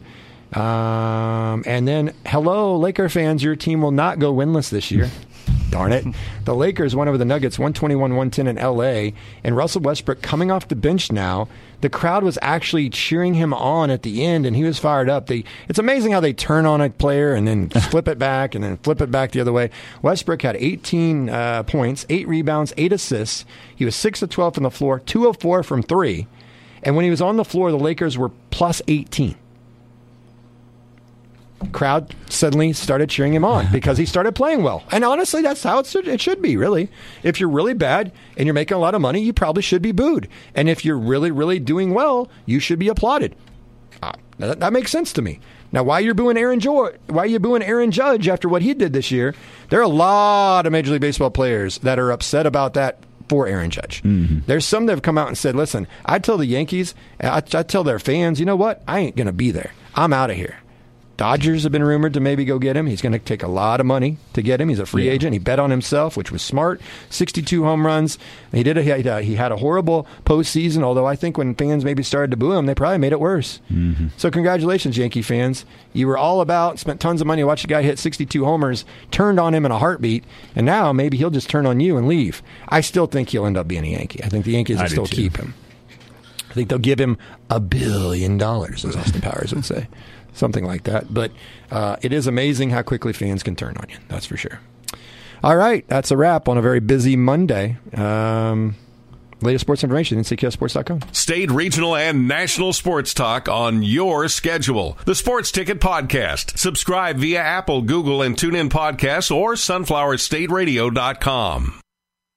Um, and then, hello, Laker fans, your team will not go winless this year. Darn it. The Lakers won over the Nuggets one twenty-one one ten in L A, and Russell Westbrook coming off the bench now. The crowd was actually cheering him on at the end, and he was fired up. They, it's amazing how they turn on a player and then flip it back and then flip it back the other way. Westbrook had eighteen uh, points, eight rebounds, eight assists. He was six of twelve from the floor, two of four from three. And when he was on the floor, the Lakers were plus eighteen. Crowd suddenly started cheering him on because he started playing well. And honestly, that's how it should, it should be, really. If you're really bad and you're making a lot of money, you probably should be booed. And if you're really, really doing well, you should be applauded. Uh, that, that makes sense to me. Now, why you're booing Aaron George, why you booing Aaron Judge after what he did this year? There are a lot of Major League Baseball players that are upset about that for Aaron Judge. Mm-hmm. There's some that have come out and said, listen, I tell the Yankees, I, I tell their fans, you know what? I ain't going to be there. I'm out of here. Dodgers have been rumored to maybe go get him. He's going to take a lot of money to get him. He's a free yeah. agent. He bet on himself, which was smart. sixty-two home runs. He did. A, he, had a, he had a horrible postseason, although I think when fans maybe started to boo him, they probably made it worse. Mm-hmm. So congratulations, Yankee fans. You were all about, spent tons of money to watch a guy hit sixty-two homers, turned on him in a heartbeat, and now maybe he'll just turn on you and leave. I still think he'll end up being a Yankee. I think the Yankees will still too. keep him. I think they'll give him a billion dollars, as Austin Powers would say. Something like that. But uh, it is amazing how quickly fans can turn on you. That's for sure. All right. That's a wrap on a very busy Monday. Um, latest sports information, N C K S sports dot com. State, regional, and national sports talk on your schedule. The Sports Ticket Podcast. Subscribe via Apple, Google, and TuneIn Podcasts or sunflower state radio dot com.